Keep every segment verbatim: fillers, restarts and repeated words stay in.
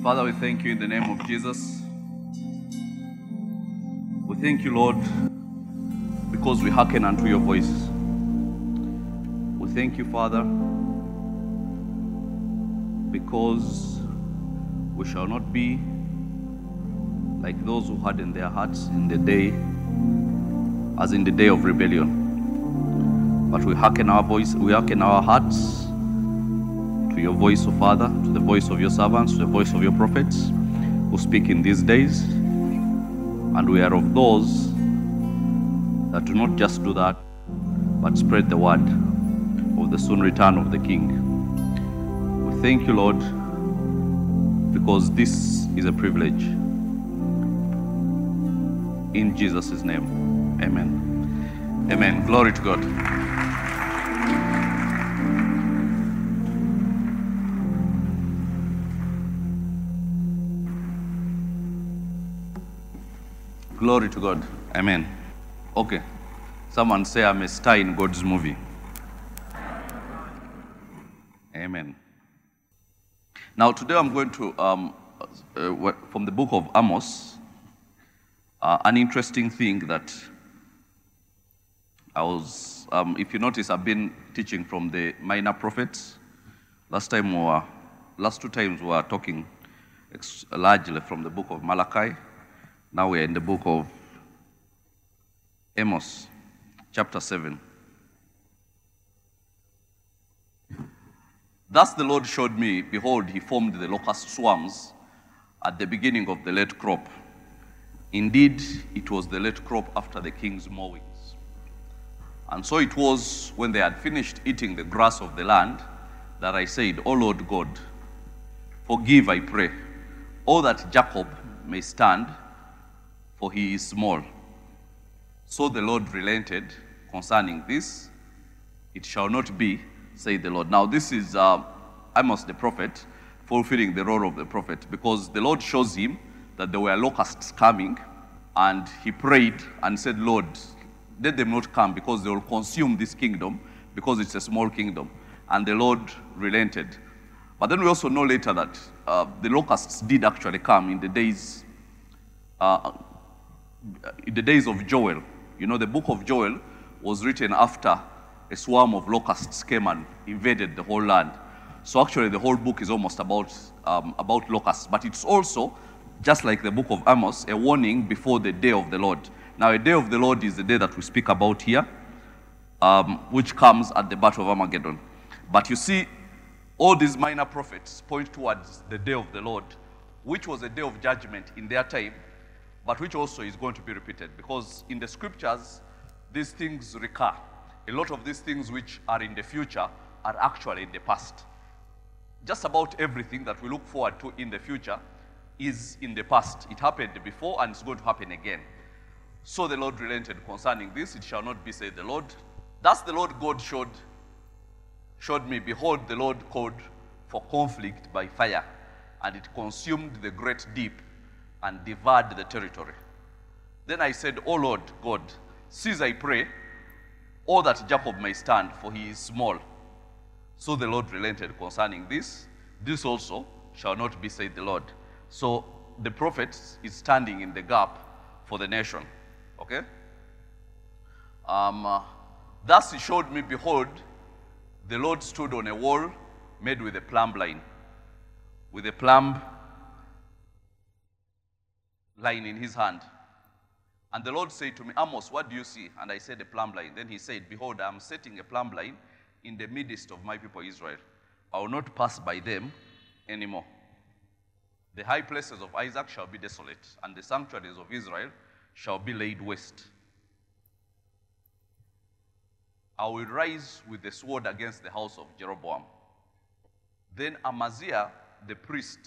Father, we thank you in the name of Jesus. We thank you, Lord, because we hearken unto your voice. We thank you, Father, because we shall not be like those who harden their hearts in the day, as in the day of rebellion. But we hearken our voice, we hearken our hearts to your voice, O Father, to the voice of your servants, to the voice of your prophets who speak in these days. And we are of those that do not just do that, but spread the word of the soon return of the King. We thank you, Lord, because this is a privilege. In Jesus' name, amen. Amen. Glory to God. Glory to God. Amen. Okay. Someone say I'm a star in God's movie. Amen. Now today I'm going to, um, uh, from the book of Amos, uh, an interesting thing that I was, um, if you notice, I've been teaching from the minor prophets. Last time we were, last two times we were talking largely from the book of Malachi. Now we are in the book of Amos, chapter seven. Thus the Lord showed me, behold, he formed the locust swarms at the beginning of the late crop. Indeed, it was the late crop after the king's mowings. And so it was when they had finished eating the grass of the land that I said, O Lord God, forgive, I pray, all that Jacob may stand, for he is small. So the Lord relented concerning this. It shall not be, said the Lord. Now this is uh, Amos the prophet fulfilling the role of the prophet, because the Lord shows him that there were locusts coming, and he prayed and said, Lord, let them not come, because they will consume this kingdom, because it's a small kingdom. And the Lord relented. But then we also know later that uh, the locusts did actually come in the days uh, in the days of Joel. You know, the book of Joel was written after a swarm of locusts came and invaded the whole land. So actually the whole book is almost about, um, about locusts, but it's also, just like the book of Amos, a warning before the day of the Lord. Now, a day of the Lord is the day that we speak about here, um, which comes at the Battle of Armageddon. But you see, all these minor prophets point towards the day of the Lord, which was a day of judgment in their time, but which also is going to be repeated, because in the scriptures, these things recur. A lot of these things which are in the future are actually in the past. Just about everything that we look forward to in the future is in the past. It happened before and it's going to happen again. So the Lord relented concerning this. It shall not be, said the Lord. Thus the Lord God showed, showed me, behold, the Lord called for conflict by fire, and it consumed the great deep and devoured the territory. Then I said, O Lord God, cease, I pray, all that Jacob may stand, for he is small. So the Lord relented concerning this. This also shall not be, said the Lord. So the prophet is standing in the gap for the nation. Okay? Um, uh, thus he showed me, behold, the Lord stood on a wall made with a plumb line, with a plumb line in his hand. And the Lord said to me, Amos, what do you see? And I said, a plumb line. Then he said, behold, I am setting a plumb line in the midst of my people Israel. I will not pass by them anymore. The high places of Isaac shall be desolate, and the sanctuaries of Israel shall be laid waste. I will rise with the sword against the house of Jeroboam. Then Amaziah, the priest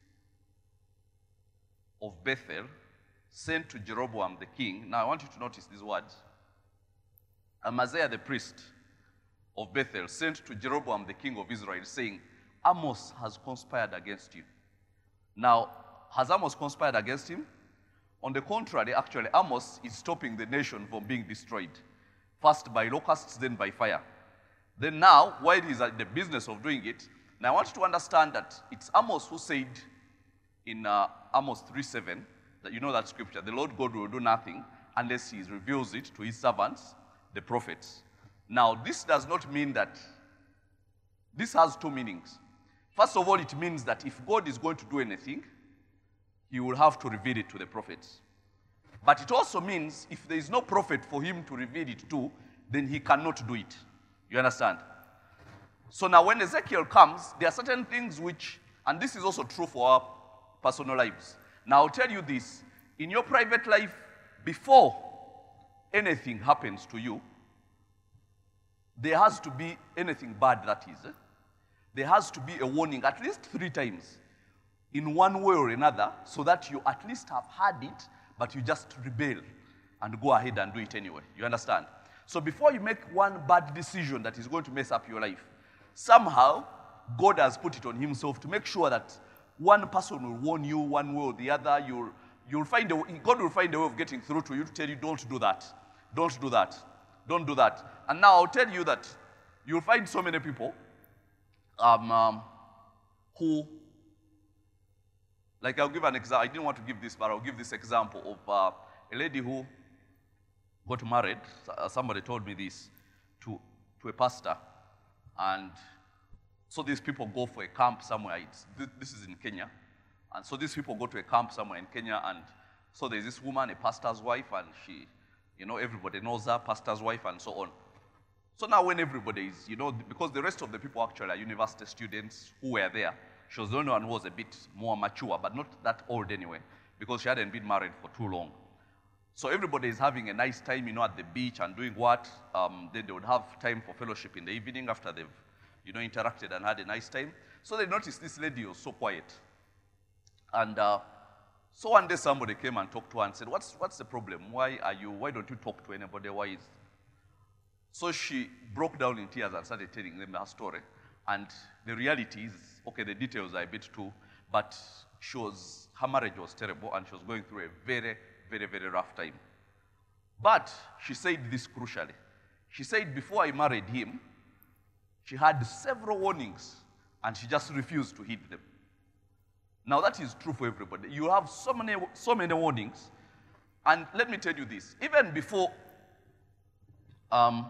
of Bethel, sent to Jeroboam the king. Now I want you to notice these words. Amaziah the priest of Bethel sent to Jeroboam the king of Israel, saying, Amos has conspired against you. Now, has Amos conspired against him? On the contrary, actually, Amos is stopping the nation from being destroyed. First by locusts, then by fire. Then now, while he's at the business of doing it, now I want you to understand that it's Amos who said, in uh, Amos three seven, that you know that scripture, the Lord God will do nothing unless he reveals it to his servants, the prophets. Now, this does not mean that, this has two meanings. First of all, it means that if God is going to do anything, he will have to reveal it to the prophets. But it also means if there is no prophet for him to reveal it to, then he cannot do it. You understand? So now when Ezekiel comes, there are certain things which, and this is also true for our personal lives. Now I'll tell you this, in your private life, before anything happens to you, there has to be anything bad, that is. Eh? There has to be a warning at least three times in one way or another, so that you at least have had it, but you just rebel and go ahead and do it anyway. You understand? So before you make one bad decision that is going to mess up your life, somehow God has put it on himself to make sure that one person will warn you one way or the other. You'll, you'll find a, God will find a way of getting through to you to tell you, don't do that, don't do that, don't do that. And now I'll tell you that you'll find so many people um, um, who, like I'll give an example. I didn't want to give this, but I'll give this example of uh, a lady who got married. Uh, somebody told me this, to, to a pastor. And so these people go for a camp somewhere. It's, this is in Kenya. And so these people go to a camp somewhere in Kenya. And so there's this woman, a pastor's wife, and she, you know, everybody knows her, pastor's wife, and so on. So now when everybody is, you know, because the rest of the people actually are university students who were there, she was the only one who was a bit more mature, but not that old anyway, because she hadn't been married for too long. So everybody is having a nice time, you know, at the beach and doing what? Um, then they would have time for fellowship in the evening after they've, you know, interacted and had a nice time. So they noticed this lady was so quiet. And uh, so one day somebody came and talked to her and said, what's, what's the problem? Why are you, why don't you talk to anybody? Why is... So she broke down in tears and started telling them her story. And the reality is, okay, the details are a bit too, but she was, her marriage was terrible and she was going through a very, very, very rough time. But she said this crucially. She said, before I married him, she had several warnings and she just refused to heed them. Now that is true for everybody. You have so many, so many warnings. And let me tell you this, even before, um,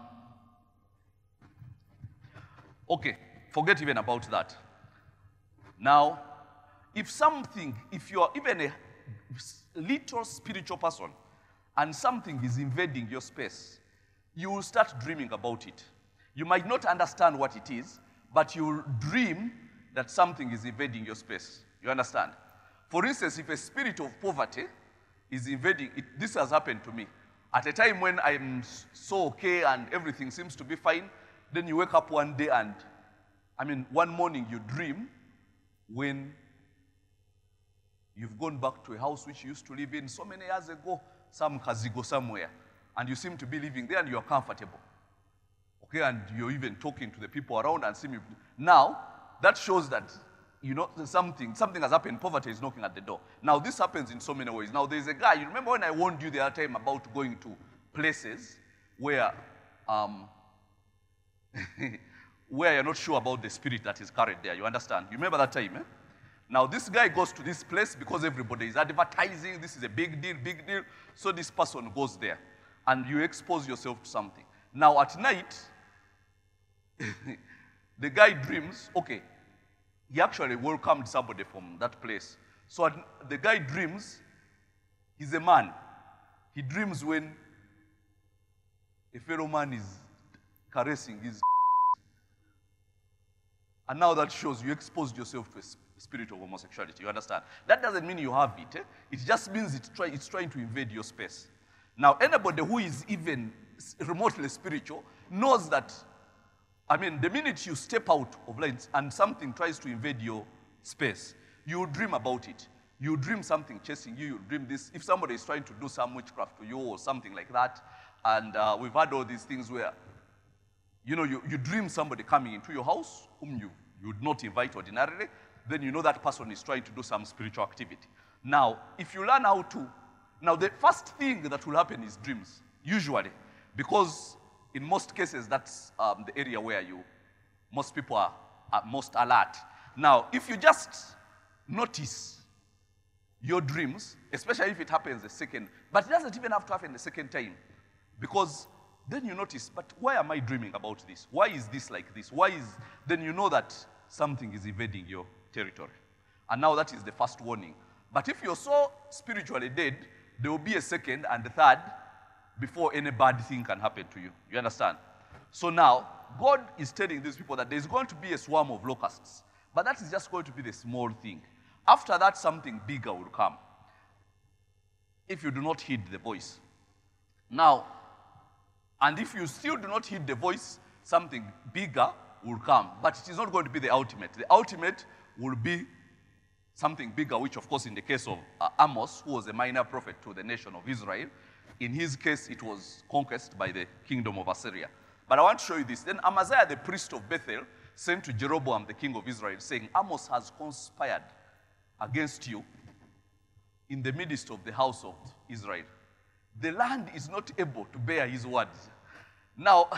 okay, forget even about that. Now, if something, if you are even a little spiritual person and something is invading your space, you will start dreaming about it. You might not understand what it is, but you will dream that something is invading your space. You understand? For instance, if a spirit of poverty is invading, it, this has happened to me. At a time when I'm so okay and everything seems to be fine, then you wake up one day and, I mean, one morning you dream when you've gone back to a house which you used to live in so many years ago, some Kazigo somewhere, and you seem to be living there and you're comfortable. Okay, and you're even talking to the people around and seem, now, that shows that, you know, something, something has happened, poverty is knocking at the door. Now, this happens in so many ways. Now, there's a guy, you remember when I warned you the other time about going to places where, um, where you're not sure about the spirit that is carried there, you understand? You remember that time, eh? Now, this guy goes to this place because everybody is advertising, this is a big deal, big deal, so this person goes there, and you expose yourself to something. Now, at night, the guy dreams, okay, he actually welcomed somebody from that place. So at, the guy dreams, he's a man. He dreams when a fellow man is caressing his and now that shows you exposed yourself to a spirit of homosexuality, you understand? That doesn't mean you have it. Eh? It just means it's, try, it's trying to invade your space. Now, anybody who is even remotely spiritual knows that, I mean, the minute you step out of lines and something tries to invade your space, you dream about it. You dream something chasing you, you dream this. If somebody is trying to do some witchcraft to you or something like that, and uh, we've had all these things where, you know, you, you dream somebody coming into your house whom you, you would not invite ordinarily, then you know that person is trying to do some spiritual activity. Now, if you learn how to, now the first thing that will happen is dreams, usually, because in most cases that's um, the area where you, most people are, are most alert. Now, if you just notice your dreams, especially if it happens the second, but it doesn't even have to happen the second time, because then you notice, but why am I dreaming about this? Why is this like this? Why is, then you know that something is invading your territory. And now that is the first warning. But if you're so spiritually dead, there will be a second and a third before any bad thing can happen to you. You understand? So now, God is telling these people that there's going to be a swarm of locusts, but that is just going to be the small thing. After that, something bigger will come if you do not heed the voice. Now, and if you still do not heed the voice, something bigger will come, but it is not going to be the ultimate. The ultimate will be something bigger, which of course in the case of uh, Amos, who was a minor prophet to the nation of Israel, in his case it was conquest by the kingdom of Assyria. But I want to show you this. Then Amaziah, the priest of Bethel, sent to Jeroboam, the king of Israel, saying, Amos has conspired against you in the midst of the house of Israel. The land is not able to bear his words. Now,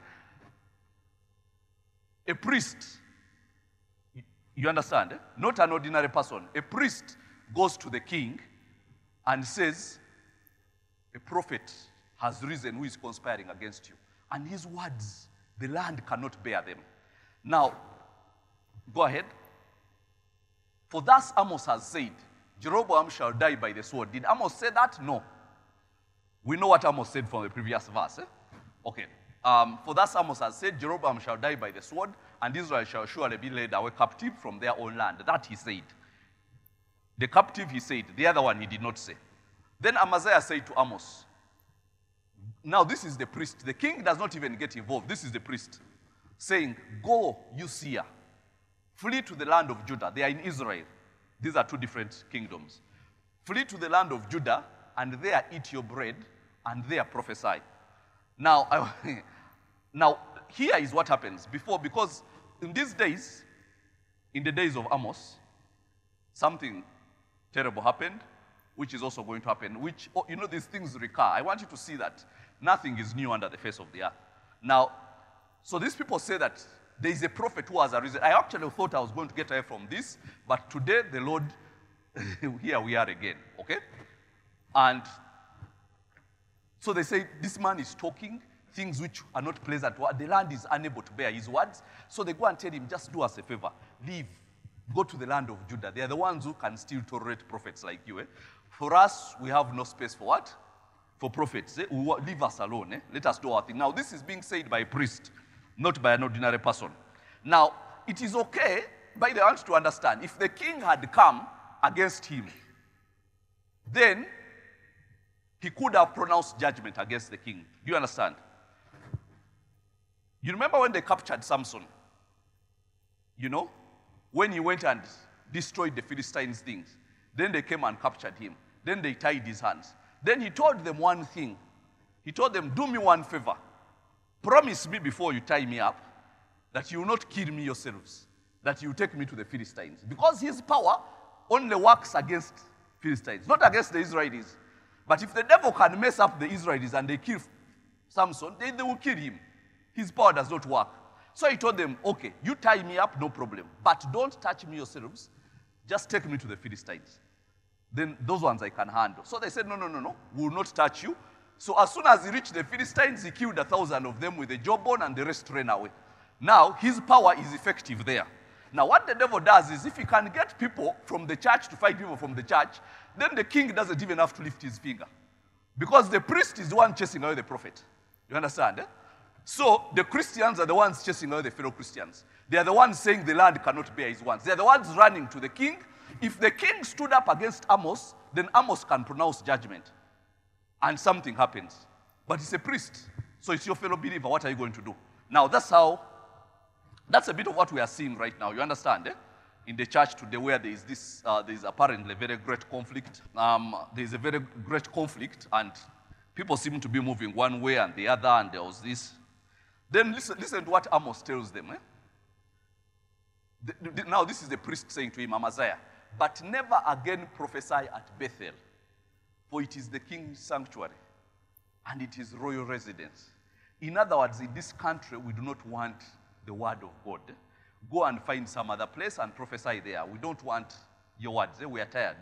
a priest, you understand, eh? Not an ordinary person. A priest goes to the king and says, a prophet has risen who is conspiring against you. And his words, the land cannot bear them. Now, go ahead. For thus Amos has said, Jeroboam shall die by the sword. Did Amos say that? No. We know what Amos said from the previous verse. Eh? Okay. Um, for thus Amos has said, Jeroboam shall die by the sword, and Israel shall surely be led away captive from their own land. That he said. The captive he said, the other one he did not say. Then Amaziah said to Amos, now this is the priest. The king does not even get involved. This is the priest saying, go, you seer, flee to the land of Judah. They are in Israel. These are two different kingdoms. Flee to the land of Judah, and there eat your bread, and there prophesy. Now, I, now here is what happens before, because in these days, in the days of Amos, something terrible happened, which is also going to happen, which, oh, you know, these things recur. I want you to see that nothing is new under the face of the earth. Now, so these people say that there is a prophet who has arisen. I actually thought I was going to get away from this, but today the Lord, here we are again, okay? And so they say, this man is talking things which are not pleasant. The land is unable to bear his words. So they go and tell him, just do us a favor. Leave. Go to the land of Judah. They are the ones who can still tolerate prophets like you. Eh? For us, we have no space for what? For prophets. Eh? Leave us alone. Eh? Let us do our thing. Now, this is being said by a priest, not by an ordinary person. Now, it is okay, by the want to understand, if the king had come against him, then he could have pronounced judgment against the king. Do you understand? You remember when they captured Samson? You know? When he went and destroyed the Philistines' things. Then they came and captured him. Then they tied his hands. Then he told them one thing. He told them, do me one favor. Promise me before you tie me up that you will not kill me yourselves, that you will take me to the Philistines. Because his power only works against Philistines, not against the Israelis. But if the devil can mess up the Israelis and they kill Samson, they, they will kill him. His power does not work. So he told them, okay, you tie me up, no problem. But don't touch me yourselves. Just take me to the Philistines. Then those ones I can handle. So they said, no, no, no, no, we will not touch you. So as soon as he reached the Philistines, he killed a thousand of them with a jawbone, and the rest ran away. Now, his power is effective there. Now, what the devil does is, if he can get people from the church to fight people from the church, then the king doesn't even have to lift his finger. Because the priest is the one chasing away the prophet. You understand? Eh? So, the Christians are the ones chasing away the fellow Christians. They are the ones saying the land cannot bear his words. They are the ones running to the king. If the king stood up against Amos, then Amos can pronounce judgment. And something happens. But he's a priest. So it's your fellow believer. What are you going to do? Now, that's how, that's a bit of what we are seeing right now. You understand, eh? In the church today, where there is this, uh, there is apparently very great conflict. Um, there is a very great conflict, and people seem to be moving one way and the other, and there was this. Then listen, listen to what Amos tells them. Eh? The, the, now this is the priest saying to him, Amaziah, but never again prophesy at Bethel, for it is the king's sanctuary, and it is royal residence. In other words, in this country, we do not want the word of God. Go and find some other place and prophesy there. We don't want your words. Eh? We are tired. Eh?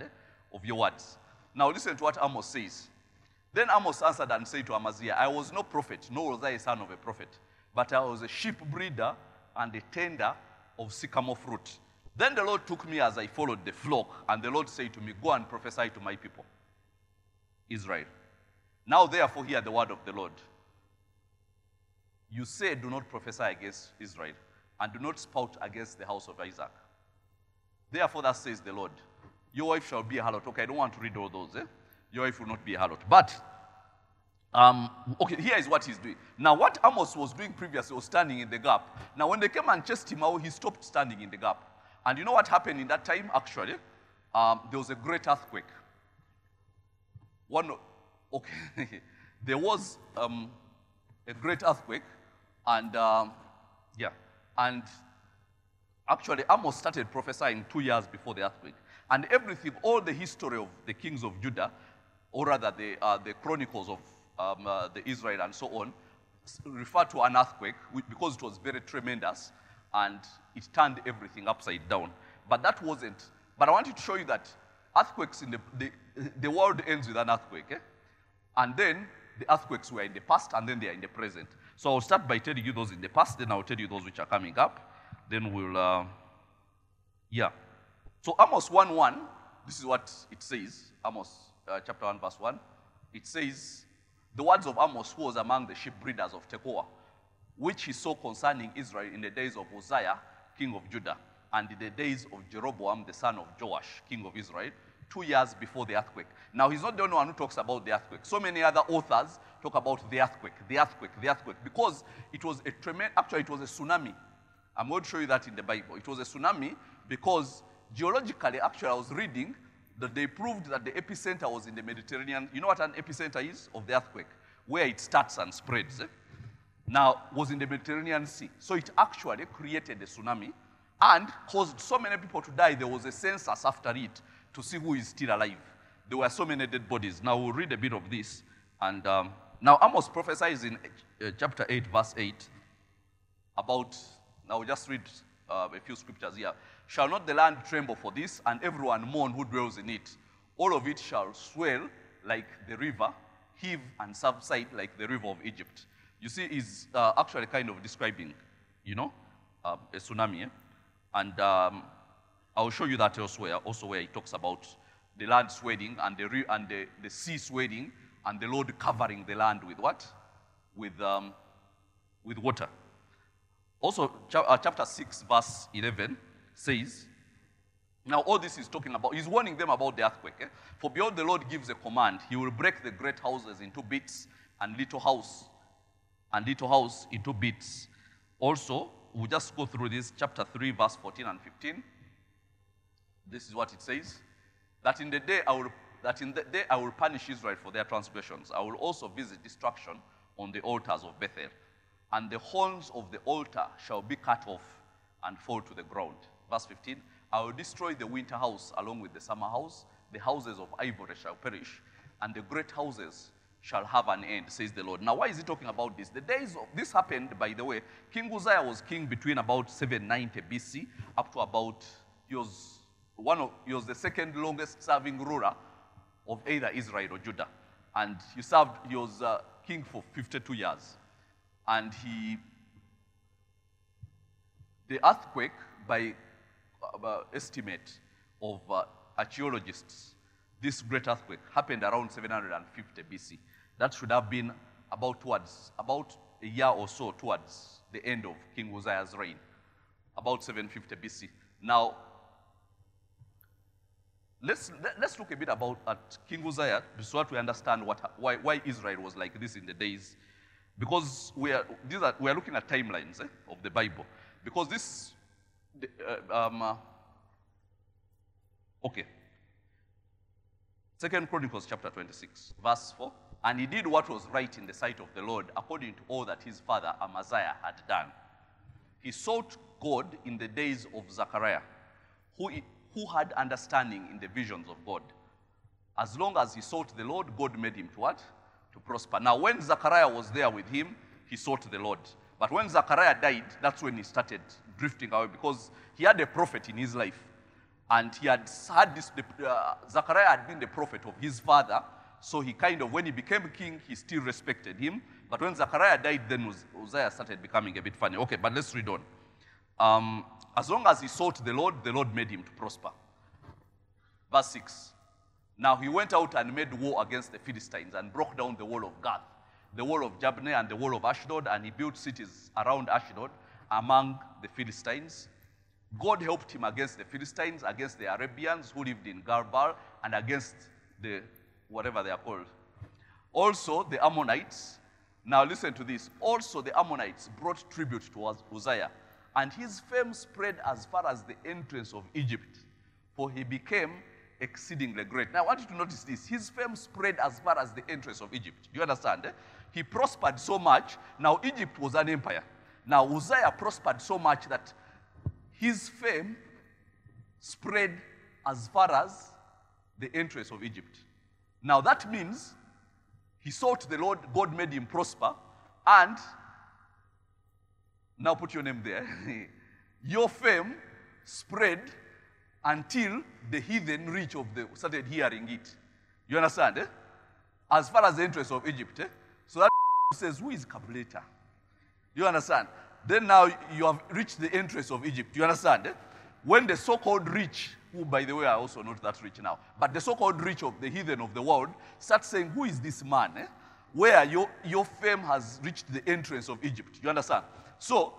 of your words. Now listen to what Amos says. Then Amos answered and said to Amaziah, I was no prophet, nor was I a son of a prophet, but I was a sheep breeder and a tender of sycamore fruit. Then the Lord took me as I followed the flock, and the Lord said to me, go and prophesy to my people, Israel. Now therefore hear the word of the Lord. You say, do not prophesy against Israel, and do not spout against the house of Isaac. Therefore, thus says the Lord, your wife shall be a harlot. Okay, I don't want to read all those. Eh? Your wife will not be a harlot. But, um, okay, here is what he's doing. Now, what Amos was doing previously was standing in the gap. Now, when they came and chased him out, he stopped standing in the gap. And you know what happened in that time, actually? Um, there was a great earthquake. One, okay, there was um, a great earthquake, and, um, yeah, and actually Amos started prophesying two years before the earthquake. And everything, all the history of the kings of Judah, or rather the, uh, the chronicles of um, uh, the Israel and so on, refer to an earthquake because it was very tremendous and it turned everything upside down. But that wasn't, but I wanted to show you that earthquakes in the, the, the world ends with an earthquake. Eh? And then the earthquakes were in the past and then they are in the present. So I'll start by telling you those in the past, then I'll tell you those which are coming up. Then we'll, uh, yeah. So Amos one one, this is what it says, Amos uh, chapter one verse one. It says, the words of Amos, who was among the sheep breeders of Tekoa, which he saw concerning Israel in the days of Uzziah, king of Judah, and in the days of Jeroboam, the son of Joash, king of Israel, two years before the earthquake. Now, he's not the only one who talks about the earthquake. So many other authors talk about the earthquake, the earthquake, the earthquake, because it was a tremendous, actually it was a tsunami. I'm going to show you that in the Bible. It was a tsunami because geologically, actually, I was reading that they proved that the epicenter was in the Mediterranean. You know what an epicenter is of the earthquake? Where it starts and spreads. Eh? Now, was in the Mediterranean Sea. So it actually created a tsunami and caused so many people to die. There was a census after it to see who is still alive. There were so many dead bodies. Now, we'll read a bit of this. And um, now, Amos prophesies in uh, chapter eight, verse eight, about, now we'll just read uh, a few scriptures here. Shall not the land tremble for this, and everyone mourn who dwells in it? All of it shall swell like the river, heave and subside like the river of Egypt. You see, he's uh, actually kind of describing, you know, uh, a tsunami. Eh? And um, I'll show you that elsewhere, also where he talks about the land swelling and the, re and the, the sea swelling and the Lord covering the land with what? With, um, with water. Also, ch uh, chapter six, verse eleven says, now all this is talking about, he's warning them about the earthquake. Eh? For behold, the Lord gives a command. He will break the great houses into bits and little house, and little house into bits. Also, we'll just go through this, chapter three, verse fourteen and fifteen. This is what it says, that in the day I will, that in the day I will punish Israel for their transgressions. I will also visit destruction on the altars of Bethel, and the horns of the altar shall be cut off and fall to the ground. Verse fifteen, I will destroy the winter house along with the summer house. The houses of ivory shall perish, and the great houses shall have an end, says the Lord. Now, why is he talking about this? The days of this happened, by the way. King Uzziah was king between about seven ninety B C up to about, he was one of, he was the second longest serving ruler of either Israel or Judah. And he served, he was uh, king for fifty-two years. And he, the earthquake, by uh, estimate of uh, archaeologists, this great earthquake happened around seven hundred fifty B C. That should have been about towards, about a year or so towards the end of King Uzziah's reign, about seven fifty B C. Now, let's, let's look a bit about at King Uzziah so that we understand what, why, why Israel was like this in the days. Because we are, these are, we are looking at timelines eh, of the Bible. Because this, uh, um, uh, okay. Second Chronicles chapter twenty-six, verse four. And he did what was right in the sight of the Lord, according to all that his father Amaziah had done. He sought God in the days of Zechariah, who, who had understanding in the visions of God. As long as he sought the Lord, God made him to what? To prosper. Now, when Zechariah was there with him, he sought the Lord. But when Zechariah died, that's when he started drifting away, because he had a prophet in his life. And he had had this, uh, Zechariah had been the prophet of his father, so he kind of, when he became king, he still respected him. But when Zechariah died, then Uzziah started becoming a bit funny. Okay, but let's read on. Um, as long as he sought the Lord, the Lord made him to prosper. Verse six. Now he went out and made war against the Philistines and broke down the wall of Gath, the wall of Jabneh, and the wall of Ashdod, and he built cities around Ashdod among the Philistines. God helped him against the Philistines, against the Arabians who lived in Garbal, and against the, whatever they are called. Also, the Ammonites. Now listen to this. Also, the Ammonites brought tribute to Uzziah, and his fame spread as far as the entrance of Egypt, for he became exceedingly great. Now, I want you to notice this. His fame spread as far as the entrance of Egypt. Do you understand? Eh? He prospered so much. Now, Egypt was an empire. Now, Uzziah prospered so much that his fame spread as far as the entrance of Egypt. Now that means he sought the Lord, God made him prosper, and now put your name there. Your fame spread until the heathen reach of the started hearing it. You understand? Eh? As far as the entrance of Egypt. Eh? So that says, who is Kabuleta? You understand? Then now you have reached the entrance of Egypt. You understand? Eh? When the so-called rich, who by the way are also not that rich now, but the so-called rich of the heathen of the world start saying, who is this man? Eh? Where your, your fame has reached the entrance of Egypt. You understand? So,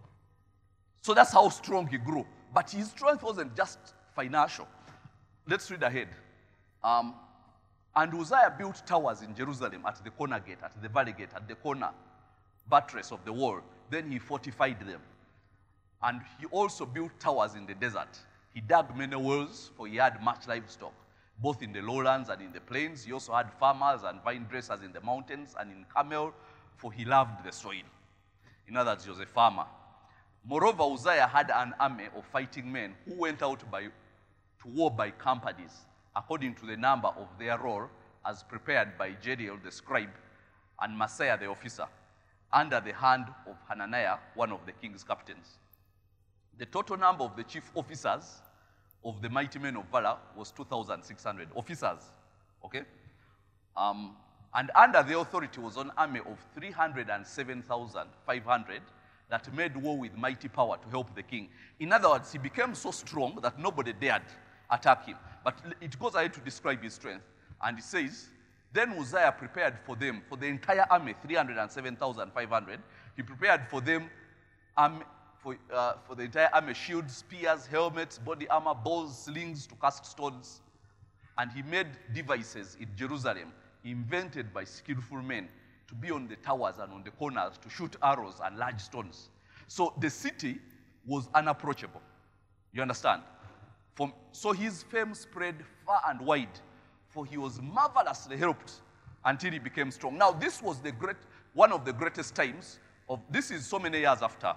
so that's how strong he grew. But his strength wasn't just financial. Let's read ahead. Um, and Uzziah built towers in Jerusalem at the corner gate, at the valley gate, at the corner buttress of the wall. Then he fortified them. And he also built towers in the desert. He dug many wells, for he had much livestock, both in the lowlands and in the plains. He also had farmers and vine dressers in the mountains and in Carmel, for he loved the soil. In other words, he was a farmer. Moreover, Uzziah had an army of fighting men who went out by, to war by companies, according to the number of their roll, as prepared by Jediel the scribe and Maaseiah the officer, under the hand of Hananiah, one of the king's captains. The total number of the chief officers of the mighty men of valor was two thousand six hundred officers, okay? Um, and under their authority was an army of three hundred seven thousand five hundred that made war with mighty power to help the king. In other words, he became so strong that nobody dared attack him. But it goes ahead to describe his strength. And it says, then Uzziah prepared for them, for the entire army, three hundred seven thousand five hundred, he prepared for them, um, for, uh, for the entire army, shields, spears, helmets, body armor, bows, slings to cast stones. And he made devices in Jerusalem, invented by skillful men, to be on the towers and on the corners to shoot arrows and large stones. So the city was unapproachable. You understand? From, so his fame spread far and wide, for he was marvelously helped until he became strong. Now, this was the great, one of the greatest times of, this is so many years after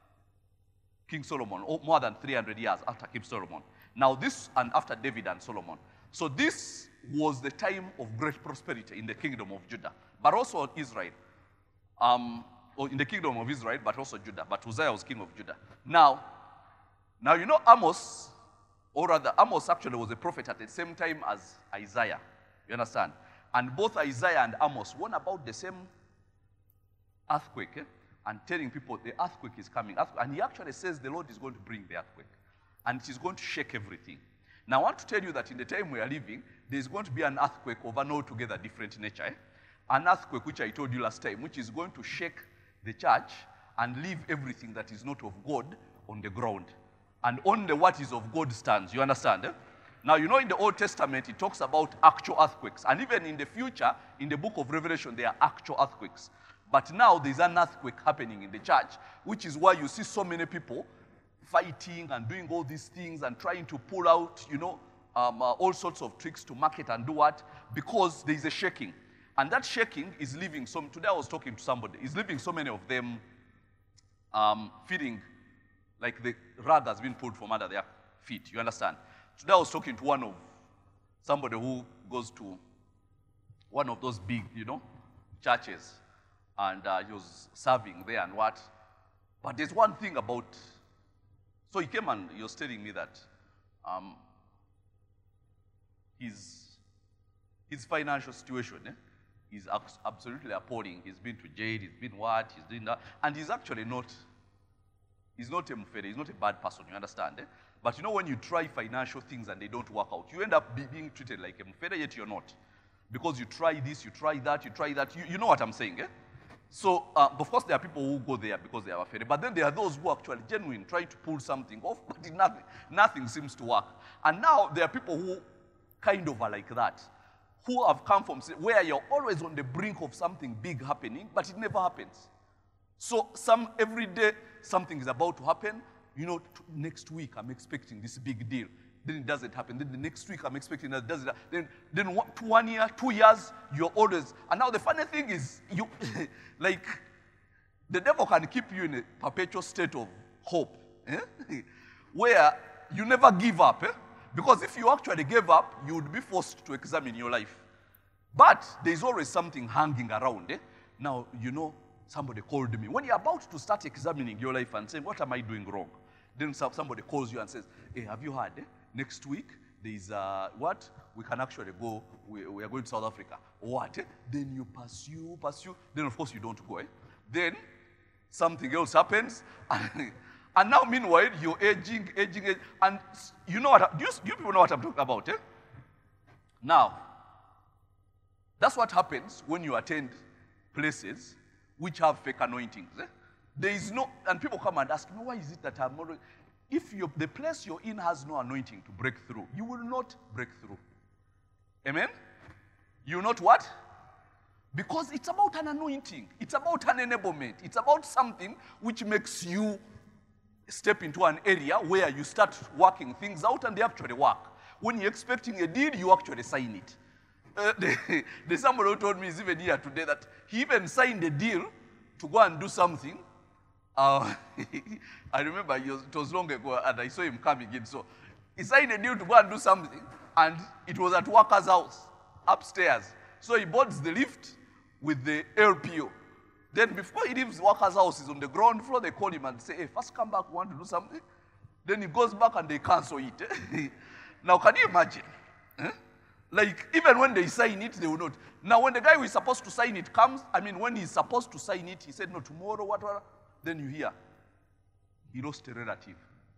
King Solomon, or more than three hundred years after King Solomon. Now, this and after David and Solomon. So this was the time of great prosperity in the kingdom of Judah, but also Israel. Um, or in the kingdom of Israel, but also Judah. But Uzziah was king of Judah. Now, now you know Amos, or rather Amos actually was a prophet at the same time as Isaiah. You understand? And both Isaiah and Amos warned about the same earthquake, eh? And telling people the earthquake is coming. And he actually says the Lord is going to bring the earthquake. And it is going to shake everything. Now, I want to tell you that in the time we are living, there is going to be an earthquake of an altogether different nature. Eh? An earthquake, which I told you last time, which is going to shake the church and leave everything that is not of God on the ground. And only what is of God stands. You understand? Eh? Now, you know in the Old Testament, it talks about actual earthquakes. And even in the future, in the book of Revelation, there are actual earthquakes. But now there's an earthquake happening in the church, which is why you see so many people fighting and doing all these things and trying to pull out, you know, um, uh, all sorts of tricks to market and do what? Because there is a shaking. And that shaking is leaving some, today I was talking to somebody, is leaving so many of them um, feeling like the rug has been pulled from under their feet. You understand? Today I was talking to one of, somebody who goes to one of those big, you know, churches. And uh, he was serving there and what. But there's one thing about, so he came and he was telling me that um, his, his financial situation eh, is absolutely appalling. He's been to jail, he's been what, he's doing that, and he's actually not, he's not a mufere, he's not a bad person, you understand? Eh? But you know when you try financial things and they don't work out, you end up be being treated like a mufere, yet you're not. Because you try this, you try that, you try that, you, you know what I'm saying, eh? So, uh, of course, there are people who go there because they are afraid, but then there are those who are actually genuine, trying to pull something off, but it nothing, nothing seems to work. And now there are people who kind of are like that, who have come from where you're always on the brink of something big happening, but it never happens. So, some every day something is about to happen. You know, next week I'm expecting this big deal. Then it doesn't happen. Then the next week I'm expecting that doesn't happen. Then, then one, one year, two years, you're always. And now the funny thing is, you like, the devil can keep you in a perpetual state of hope, eh? Where you never give up. Eh? Because if you actually gave up, you would be forced to examine your life. But there's always something hanging around. Eh? Now, you know, somebody called me. When you're about to start examining your life and saying, what am I doing wrong? Then somebody calls you and says, hey, have you heard? Eh? Next week, there's uh, what? We can actually go, we, we are going to South Africa. What? Eh? Then you pursue, pursue. Then, of course, you don't go. Eh? Then something else happens. And, and now, meanwhile, you're aging, aging, aging. And you know what? Do you, you people know what I'm talking about? Eh? Now, that's what happens when you attend places which have fake anointings. Eh? There is no, and people come and ask me, why is it that I'm not, if you're, the place you're in has no anointing to break through, you will not break through. Amen? You will not what? Because it's about an anointing. It's about an enablement. It's about something which makes you step into an area where you start working things out and they actually work. When you're expecting a deal, you actually sign it. Uh, there's somebody who told me he's even here today that he even signed a deal to go and do something. Uh, I remember it was, it was long ago and I saw him coming in. So he signed a deal to go and do something and it was at worker's house upstairs. So he boards the lift with the L P O. Then before he leaves worker's house, he's on the ground floor, they call him and say, hey, first come back, we want to do something. Then he goes back and they cancel it. Now can you imagine? Eh? Like, even when they sign it, they will not. Now, when the guy who is supposed to sign it comes, I mean, when he's supposed to sign it, he said, no, tomorrow, whatever. Then you hear, he lost a relative.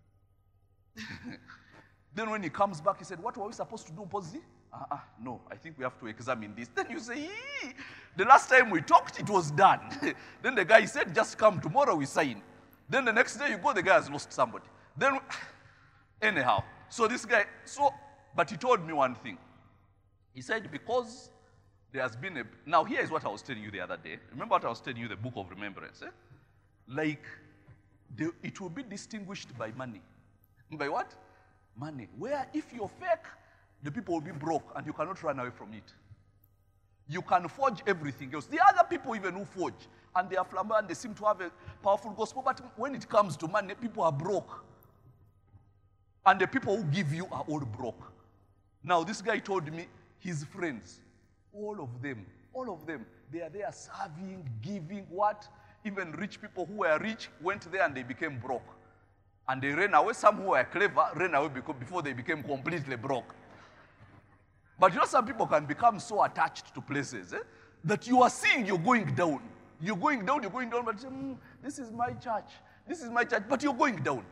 Then when he comes back, he said, what were we supposed to do, Posey? Uh-uh, no, I think we have to examine this. Then you say, Yee! The last time we talked, it was done. Then the guy said, just come tomorrow, we sign. Then the next day you go, the guy has lost somebody. Then, anyhow, so this guy, so, but he told me one thing. He said, because there has been a, now here is what I was telling you the other day. Remember what I was telling you, the book of remembrance, eh? Like, the, it will be distinguished by money. By what? Money. Where if you're fake, the people will be broke and you cannot run away from it. You can forge everything else. The other people even who forge, and they are flamboyant, they seem to have a powerful gospel, but when it comes to money, people are broke. And the people who give you are all broke. Now, this guy told me, his friends, all of them, all of them, they are there serving, giving, what? Even rich people who were rich went there and they became broke. And they ran away. Some who were clever ran away before they became completely broke. But you know, some people can become so attached to places eh, that you are seeing you're going down. You're going down, you're going down, but you say, mm, this is my church, this is my church, but you're going down.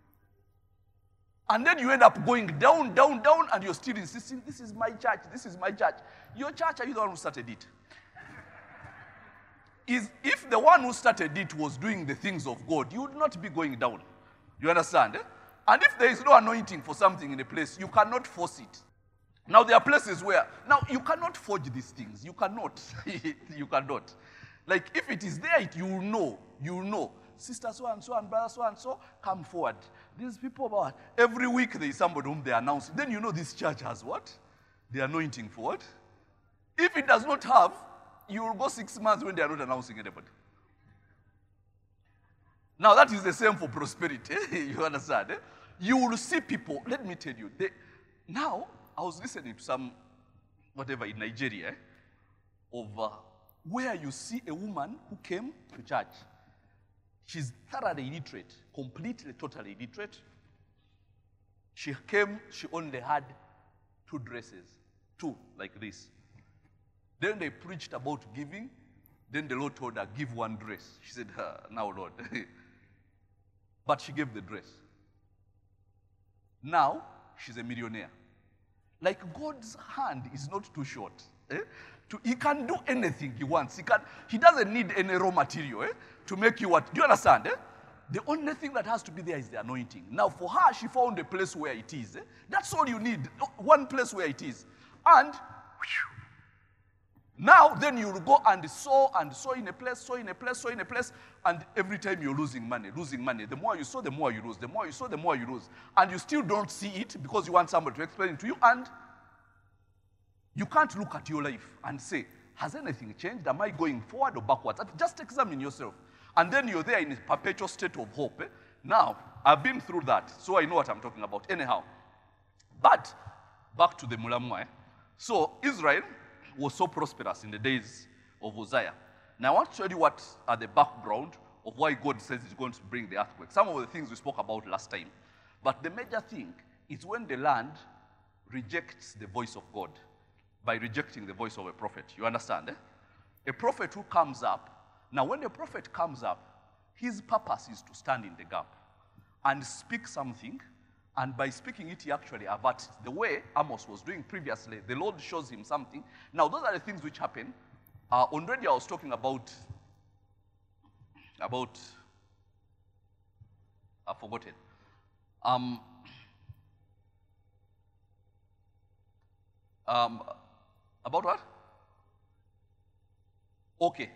And then you end up going down, down, down, and you're still insisting, this is my church, this is my church. Your church, are you the one who started it? Is, if the one who started it was doing the things of God, you would not be going down. You understand? Eh? And if there is no anointing for something in a place, you cannot force it. Now, there are places where, now, you cannot forge these things. You cannot. You cannot. Like, if it is there, it, you will know. You will know. Sister so-and-so and brother so-and-so, come forward. These people, about every week there is somebody whom they announce. Then you know this church has what? The anointing for what? If it does not have, you will go six months when they are not announcing anybody. Now that is the same for prosperity. You understand? Eh? You will see people, let me tell you, they, now I was listening to some, whatever, in Nigeria, of uh, where you see a woman who came to church. She's thoroughly illiterate, completely, totally illiterate. She came, she only had two dresses, two like this. Then they preached about giving. Then the Lord told her, give one dress. She said, uh, now, Lord. But she gave the dress. Now, she's a millionaire. Like God's hand is not too short. Eh? To, he can do anything he wants. He, can, he doesn't need any raw material eh, to make you what. Do you understand? Eh? The only thing that has to be there is the anointing. Now, for her, she found a place where it is. Eh? That's all you need. One place where it is. And whew, now, then you'll go and sow and sow in a place, sow in a place, sow in a place, and every time you're losing money, losing money. The more you sow, the more you lose. The more you sow, the more you lose. And you still don't see it because you want somebody to explain it to you, and you can't look at your life and say, has anything changed? Am I going forward or backwards? Just examine yourself. And then you're there in a perpetual state of hope. Eh? Now, I've been through that, so I know what I'm talking about. Anyhow, but back to the Mulamwa. Eh? So, Israel was so prosperous in the days of Uzziah. Now, I want to show you what are the background of why God says he's going to bring the earthquake. Some of the things we spoke about last time. But the major thing is when the land rejects the voice of God by rejecting the voice of a prophet. You understand? Eh? A prophet who comes up. Now, when a prophet comes up, his purpose is to stand in the gap and speak something. And by speaking it, he actually averts it. The way Amos was doing previously, the Lord shows him something. Now, those are the things which happen. Uh, already I was talking about, about, I've forgotten. Um, um, about what? Okay.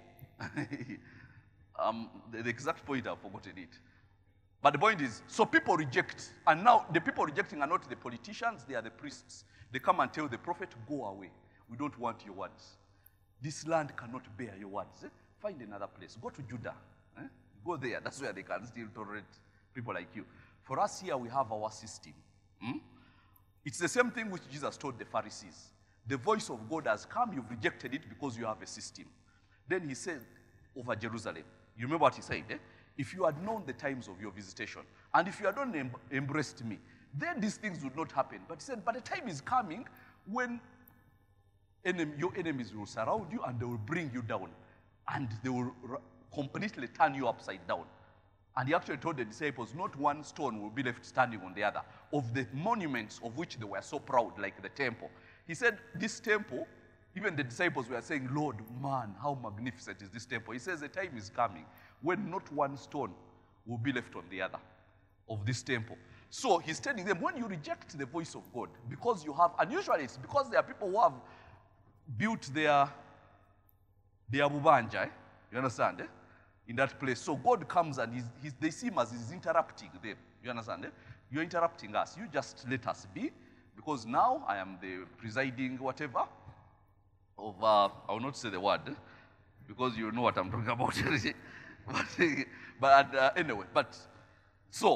um, the, the exact point, I've forgotten it. But the point is, so people reject, and now the people rejecting are not the politicians, they are the priests. They come and tell the prophet, go away. We don't want your words. This land cannot bear your words. Eh? Find another place. Go to Judah. Eh? Go there. That's where they can still tolerate people like you. For us here, we have our system. Hmm? It's the same thing which Jesus told the Pharisees. The voice of God has come, you've rejected it because you have a system. Then he said over Jerusalem, you remember what he said, eh? If you had known the times of your visitation, and if you had not em embraced me, then these things would not happen. But he said, but the time is coming when enemy, your enemies will surround you and they will bring you down. And they will completely turn you upside down. And he actually told the disciples, not one stone will be left standing on the other. Of the monuments of which they were so proud, like the temple. He said, this temple, even the disciples were saying, Lord, man, how magnificent is this temple. He says, the time is coming when not one stone will be left on the other of this temple. So he's telling them, when you reject the voice of God, because you have, and usually it's because there are people who have built their, their bubanja, eh? You understand, eh? In that place. So God comes and he's, he's, they see him as he's interrupting them. You understand, eh? You're interrupting us. You just let us be, because now I am the presiding whatever of, uh, I will not say the word, eh? Because you know what I'm talking about. But, but uh, anyway, but so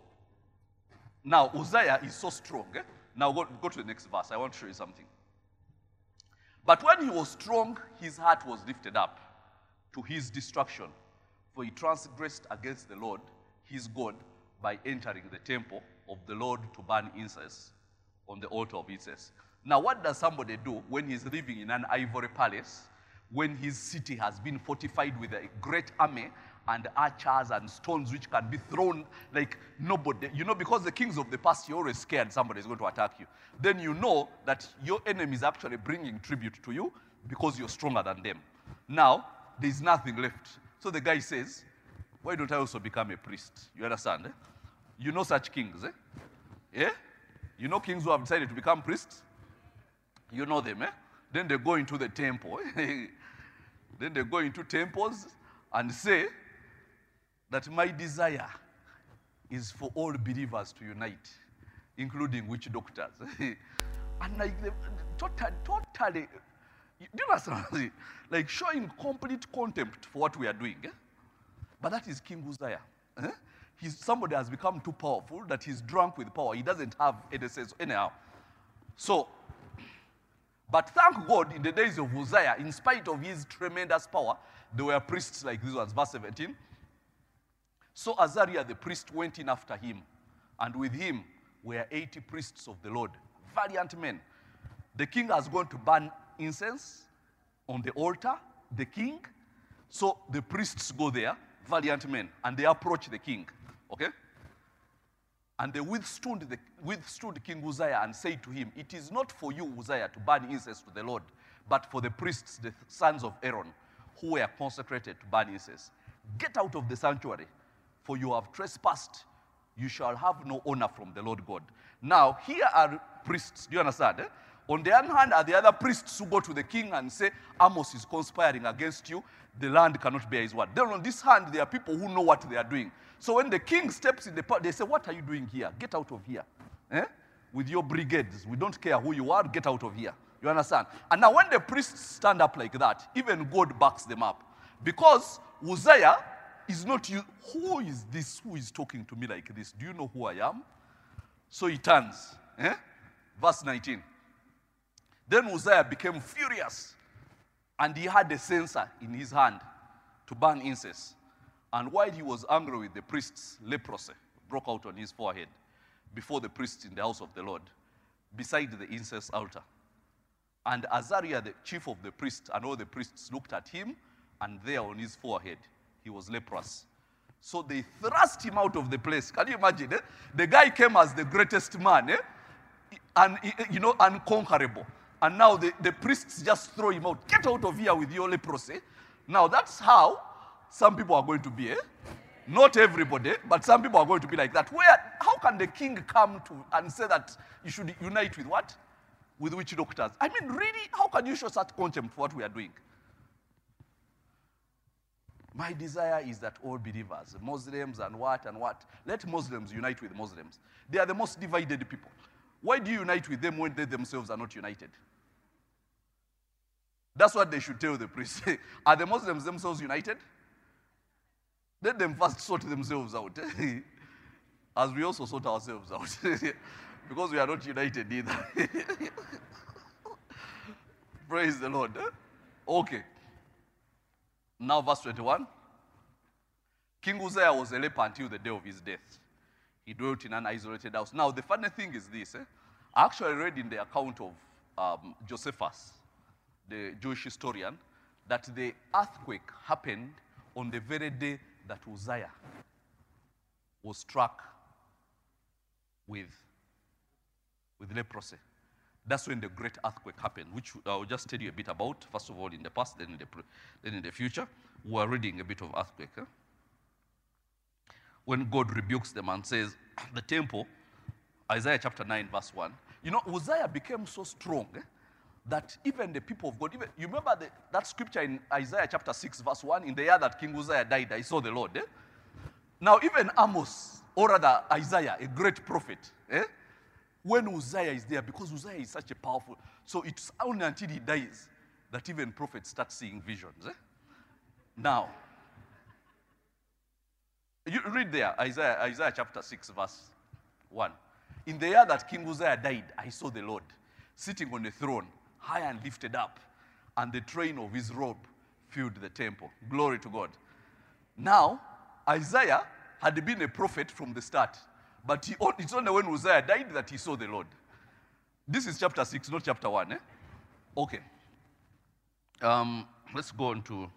now Uzziah is so strong. Eh? Now go, go to the next verse. I want to show you something. But when he was strong, his heart was lifted up to his destruction, for he transgressed against the Lord, his God, by entering the temple of the Lord to burn incense on the altar of incense. Now, what does somebody do when he's living in an ivory palace, when his city has been fortified with a great army and archers and stones which can be thrown like nobody, you know, because the kings of the past, you're always scared somebody is going to attack you. Then you know that your enemy is actually bringing tribute to you because you're stronger than them. Now, there's nothing left. So the guy says, why don't I also become a priest? You understand? Eh? You know such kings, eh? Yeah? You know kings who have decided to become priests? You know them, eh? Then they go into the temple. Then they go into temples and say that my desire is for all believers to unite, including witch doctors. And like, they, totally, totally, do you understand? Like showing complete contempt for what we are doing. Eh? But that is King Uzziah. Eh? He's, somebody has become too powerful that he's drunk with power. He doesn't have any sense anyhow. So, but thank God, in the days of Uzziah, in spite of his tremendous power, there were priests like these ones. Verse seventeen. So Azariah the priest went in after him, and with him were eighty priests of the Lord, valiant men. The king has gone to burn incense on the altar, the king. So the priests go there, valiant men, and they approach the king, okay? And they withstood, the, withstood King Uzziah and said to him, it is not for you, Uzziah, to burn incense to the Lord, but for the priests, the sons of Aaron, who were consecrated to burn incense. Get out of the sanctuary, for you have trespassed. You shall have no honor from the Lord God. Now, here are priests. Do you understand? Eh? On the other hand, are the other priests who go to the king and say, Amos is conspiring against you. The land cannot bear his word. Then on this hand, there are people who know what they are doing. So when the king steps in the part, they say, what are you doing here? Get out of here. Eh? With your brigades. We don't care who you are. Get out of here. You understand? And now when the priests stand up like that, even God backs them up. Because Uzziah is not you. Who is this who is talking to me like this? Do you know who I am? So he turns. Eh? Verse nineteen. Then Uzziah became furious, and he had a censer in his hand to burn incense. And while he was angry with the priests, leprosy broke out on his forehead before the priests in the house of the Lord, beside the incense altar. And Azariah, the chief of the priests, and all the priests looked at him, and there on his forehead, he was leprous. So they thrust him out of the place. Can you imagine? Eh? The guy came as the greatest man, eh? and you know, unconquerable. And now the, the priests just throw him out. Get out of here with your leprosy. Now that's how some people are going to be. Eh? Not everybody, but some people are going to be like that. Where, how can the king come to and say that you should unite with what? With witch doctors? I mean, really, how can you show such contempt for what we are doing? My desire is that all believers, Muslims and what and what, let Muslims unite with Muslims. They are the most divided people. Why do you unite with them when they themselves are not united? That's what they should tell the priests. Are the Muslims themselves united? Let them first sort themselves out. As we also sort ourselves out. Because we are not united either. Praise the Lord. Okay. Now verse twenty-one. King Uzziah was a leper until the day of his death. He dwelt in an isolated house. Now the funny thing is this. Eh? I actually read in the account of um, Josephus, the Jewish historian, that the earthquake happened on the very day that Uzziah was struck with, with leprosy. That's when the great earthquake happened, which I'll just tell you a bit about, first of all in the past, then in the, then in the future. We're reading a bit of earthquake. Eh? When God rebukes them and says, the temple, Isaiah chapter nine, verse one, you know, Uzziah became so strong eh, that even the people of God, even, you remember the, that scripture in Isaiah chapter six, verse one, in the year that King Uzziah died, I saw the Lord. Eh? Now, even Amos, or rather Isaiah, a great prophet, eh, when Uzziah is there, because Uzziah is such a powerful, so it's only until he dies that even prophets start seeing visions. Eh? Now, you read there, Isaiah, Isaiah chapter six, verse one. In the year that King Uzziah died, I saw the Lord sitting on a throne, high and lifted up, and the train of his robe filled the temple. Glory to God. Now, Isaiah had been a prophet from the start, but he, it's only when Uzziah died that he saw the Lord. This is chapter six, not chapter one. Eh? Okay. Um, let's go on to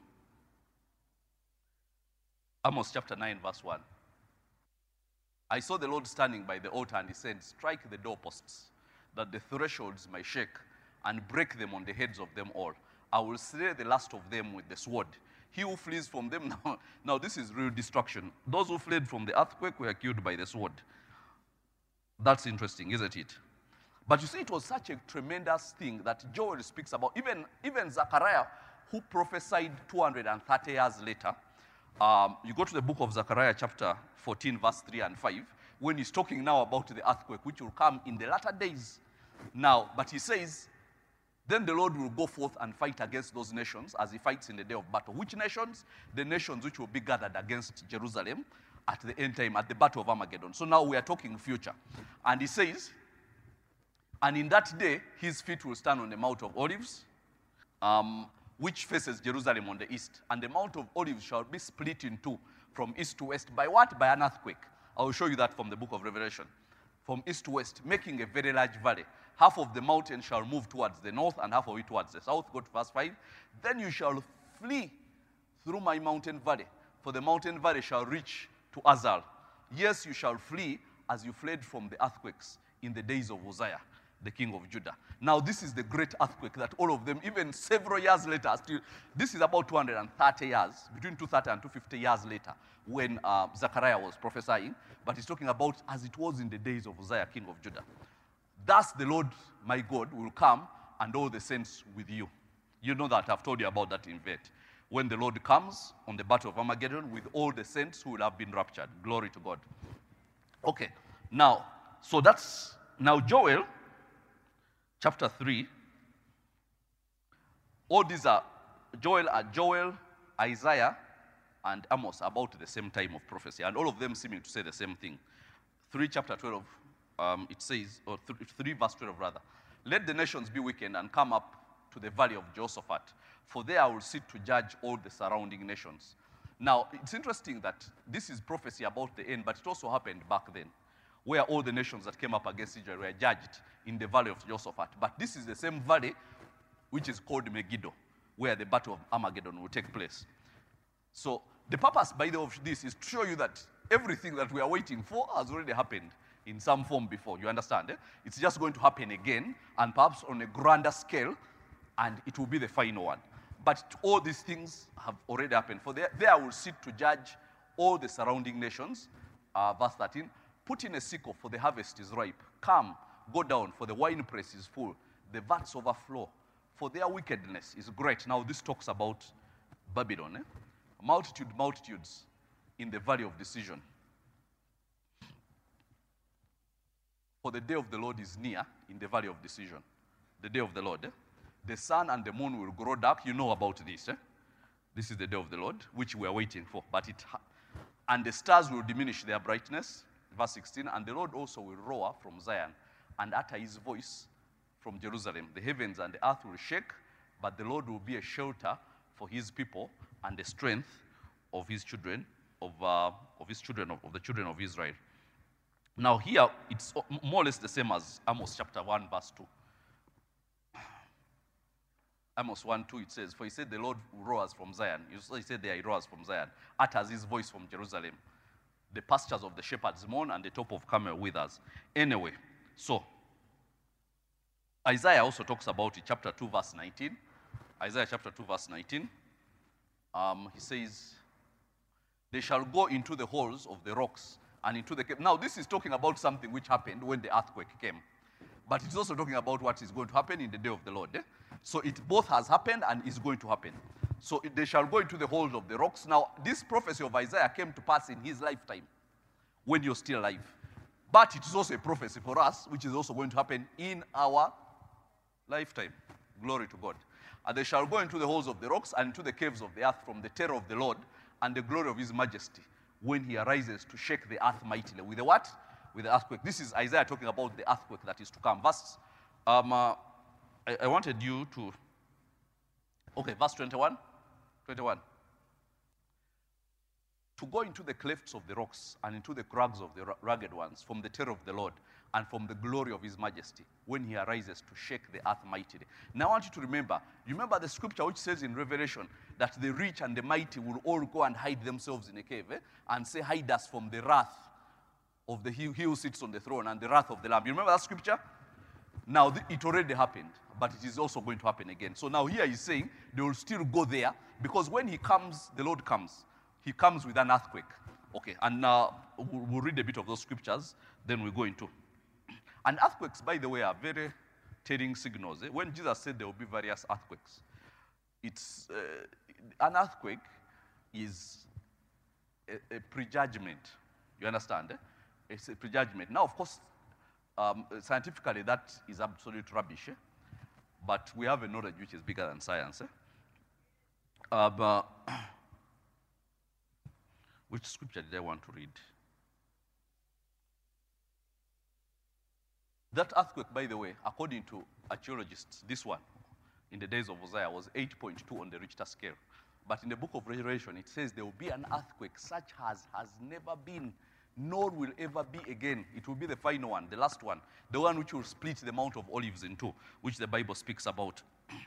Amos chapter nine, verse one. I saw the Lord standing by the altar, and he said, strike the doorposts, that the thresholds may shake, and break them on the heads of them all. I will slay the last of them with the sword. He who flees from them, now, now this is real destruction. Those who fled from the earthquake were killed by the sword. That's interesting, isn't it? But you see, it was such a tremendous thing that Joel speaks about. Even, even Zechariah, who prophesied two hundred thirty years later, um, you go to the book of Zechariah chapter fourteen, verse three and five, when he's talking now about the earthquake, which will come in the latter days. Now, but he says, then the Lord will go forth and fight against those nations as he fights in the day of battle. Which nations? The nations which will be gathered against Jerusalem at the end time, at the battle of Armageddon. So now we are talking future. And he says, and in that day, his feet will stand on the Mount of Olives, um, which faces Jerusalem on the east. And the Mount of Olives shall be split in two from east to west. By what? By an earthquake. I will show you that from the book of Revelation. from east to west, making a very large valley. Half of the mountain shall move towards the north, and half of it towards the south. Go to verse five. Then you shall flee through my mountain valley, for the mountain valley shall reach to Azal. Yes, you shall flee as you fled from the earthquakes in the days of Uzziah, the king of Judah. Now, this is the great earthquake that all of them, even several years later, still, this is about two hundred thirty years, between two hundred thirty and two hundred fifty years later, when uh, Zechariah was prophesying, but he's talking about as it was in the days of Uzziah, king of Judah. Thus the Lord, my God, will come, and all the saints with you. You know that, I've told you about that in vet. When the Lord comes on the battle of Armageddon with all the saints who will have been raptured. Glory to God. Okay, now, so that's, now Joel, chapter three, all these are, Joel, uh, Joel, Isaiah, and Amos about the same time of prophecy, and all of them seeming to say the same thing. three, chapter twelve, um, it says, or th three, verse twelve rather, let the nations be weakened and come up to the valley of Jehoshaphat, for there I will sit to judge all the surrounding nations. Now, it's interesting that this is prophecy about the end, but it also happened back then, where all the nations that came up against Israel were judged in the valley of Jehoshaphat. But this is the same valley which is called Megiddo, where the battle of Armageddon will take place. So the purpose, by the way, of this is to show you that everything that we are waiting for has already happened in some form before. You understand? Eh? It's just going to happen again, and perhaps on a grander scale, and it will be the final one. But all these things have already happened. For there, there I will sit to judge all the surrounding nations. Uh, verse thirteen, put in a sickle, for the harvest is ripe. Come, go down, for the winepress is full. The vats overflow, for their wickedness is great. Now this talks about Babylon. Eh? Multitude, multitudes in the valley of decision. For the day of the Lord is near in the valley of decision. The day of the Lord. Eh? The sun and the moon will grow dark. You know about this. Eh? This is the day of the Lord, which we are waiting for. But it, and the stars will diminish their brightness. Verse sixteen, and the Lord also will roar from Zion and utter his voice from Jerusalem. The heavens and the earth will shake, but the Lord will be a shelter for his people and the strength of his children, of, uh, of his children, of, of the children of Israel. Now here, it's more or less the same as Amos chapter one, verse two. Amos one, two, it says, for he said the Lord roars from Zion. You saw he said there he roars from Zion, utters his voice from Jerusalem. The pastures of the shepherds mourn, and the top of Carmel withers. Anyway, so Isaiah also talks about it, chapter two, verse nineteen. Isaiah chapter two, verse nineteen. Um, he says, they shall go into the holes of the rocks and into the cave. Now, this is talking about something which happened when the earthquake came. But it's also talking about what is going to happen in the day of the Lord. Eh? So it both has happened and is going to happen. So they shall go into the holes of the rocks. Now, this prophecy of Isaiah came to pass in his lifetime, when you're still alive. But it is also a prophecy for us, which is also going to happen in our lifetime. Glory to God. And they shall go into the holes of the rocks and into the caves of the earth from the terror of the Lord and the glory of his majesty, when he arises to shake the earth mightily. With the what? With the earthquake. This is Isaiah talking about the earthquake that is to come. Verse, um, uh, I, I wanted you to, okay, verse twenty-one. twenty-one. To go into the clefts of the rocks and into the crags of the rugged ones, from the terror of the Lord and from the glory of his majesty, when he arises to shake the earth mightily. Now I want you to remember, you remember the scripture which says in Revelation that the rich and the mighty will all go and hide themselves in a cave, eh? And say, hide us from the wrath of the he, he who sits on the throne and the wrath of the Lamb. You remember that scripture? Now, the, it already happened, but it is also going to happen again. So now here he's saying they will still go there, because when he comes, the Lord comes. He comes with an earthquake. Okay, and uh, we'll, we'll read a bit of those scriptures, then we'll go into. And earthquakes, by the way, are very telling signals. Eh? When Jesus said there will be various earthquakes, it's, uh, an earthquake is a, a prejudgment. You understand? Eh? It's a prejudgment. Now, of course, um, scientifically, that is absolute rubbish. Eh? But we have a knowledge which is bigger than science. Eh? Uh, but which scripture did I want to read? That earthquake, by the way, according to archaeologists, this one, in the days of Uzziah, was eight point two on the Richter scale. But in the book of Revelation, it says there will be an earthquake such as has never been, nor will ever be again. It will be the final one, the last one, the one which will split the Mount of Olives in two, which the Bible speaks about.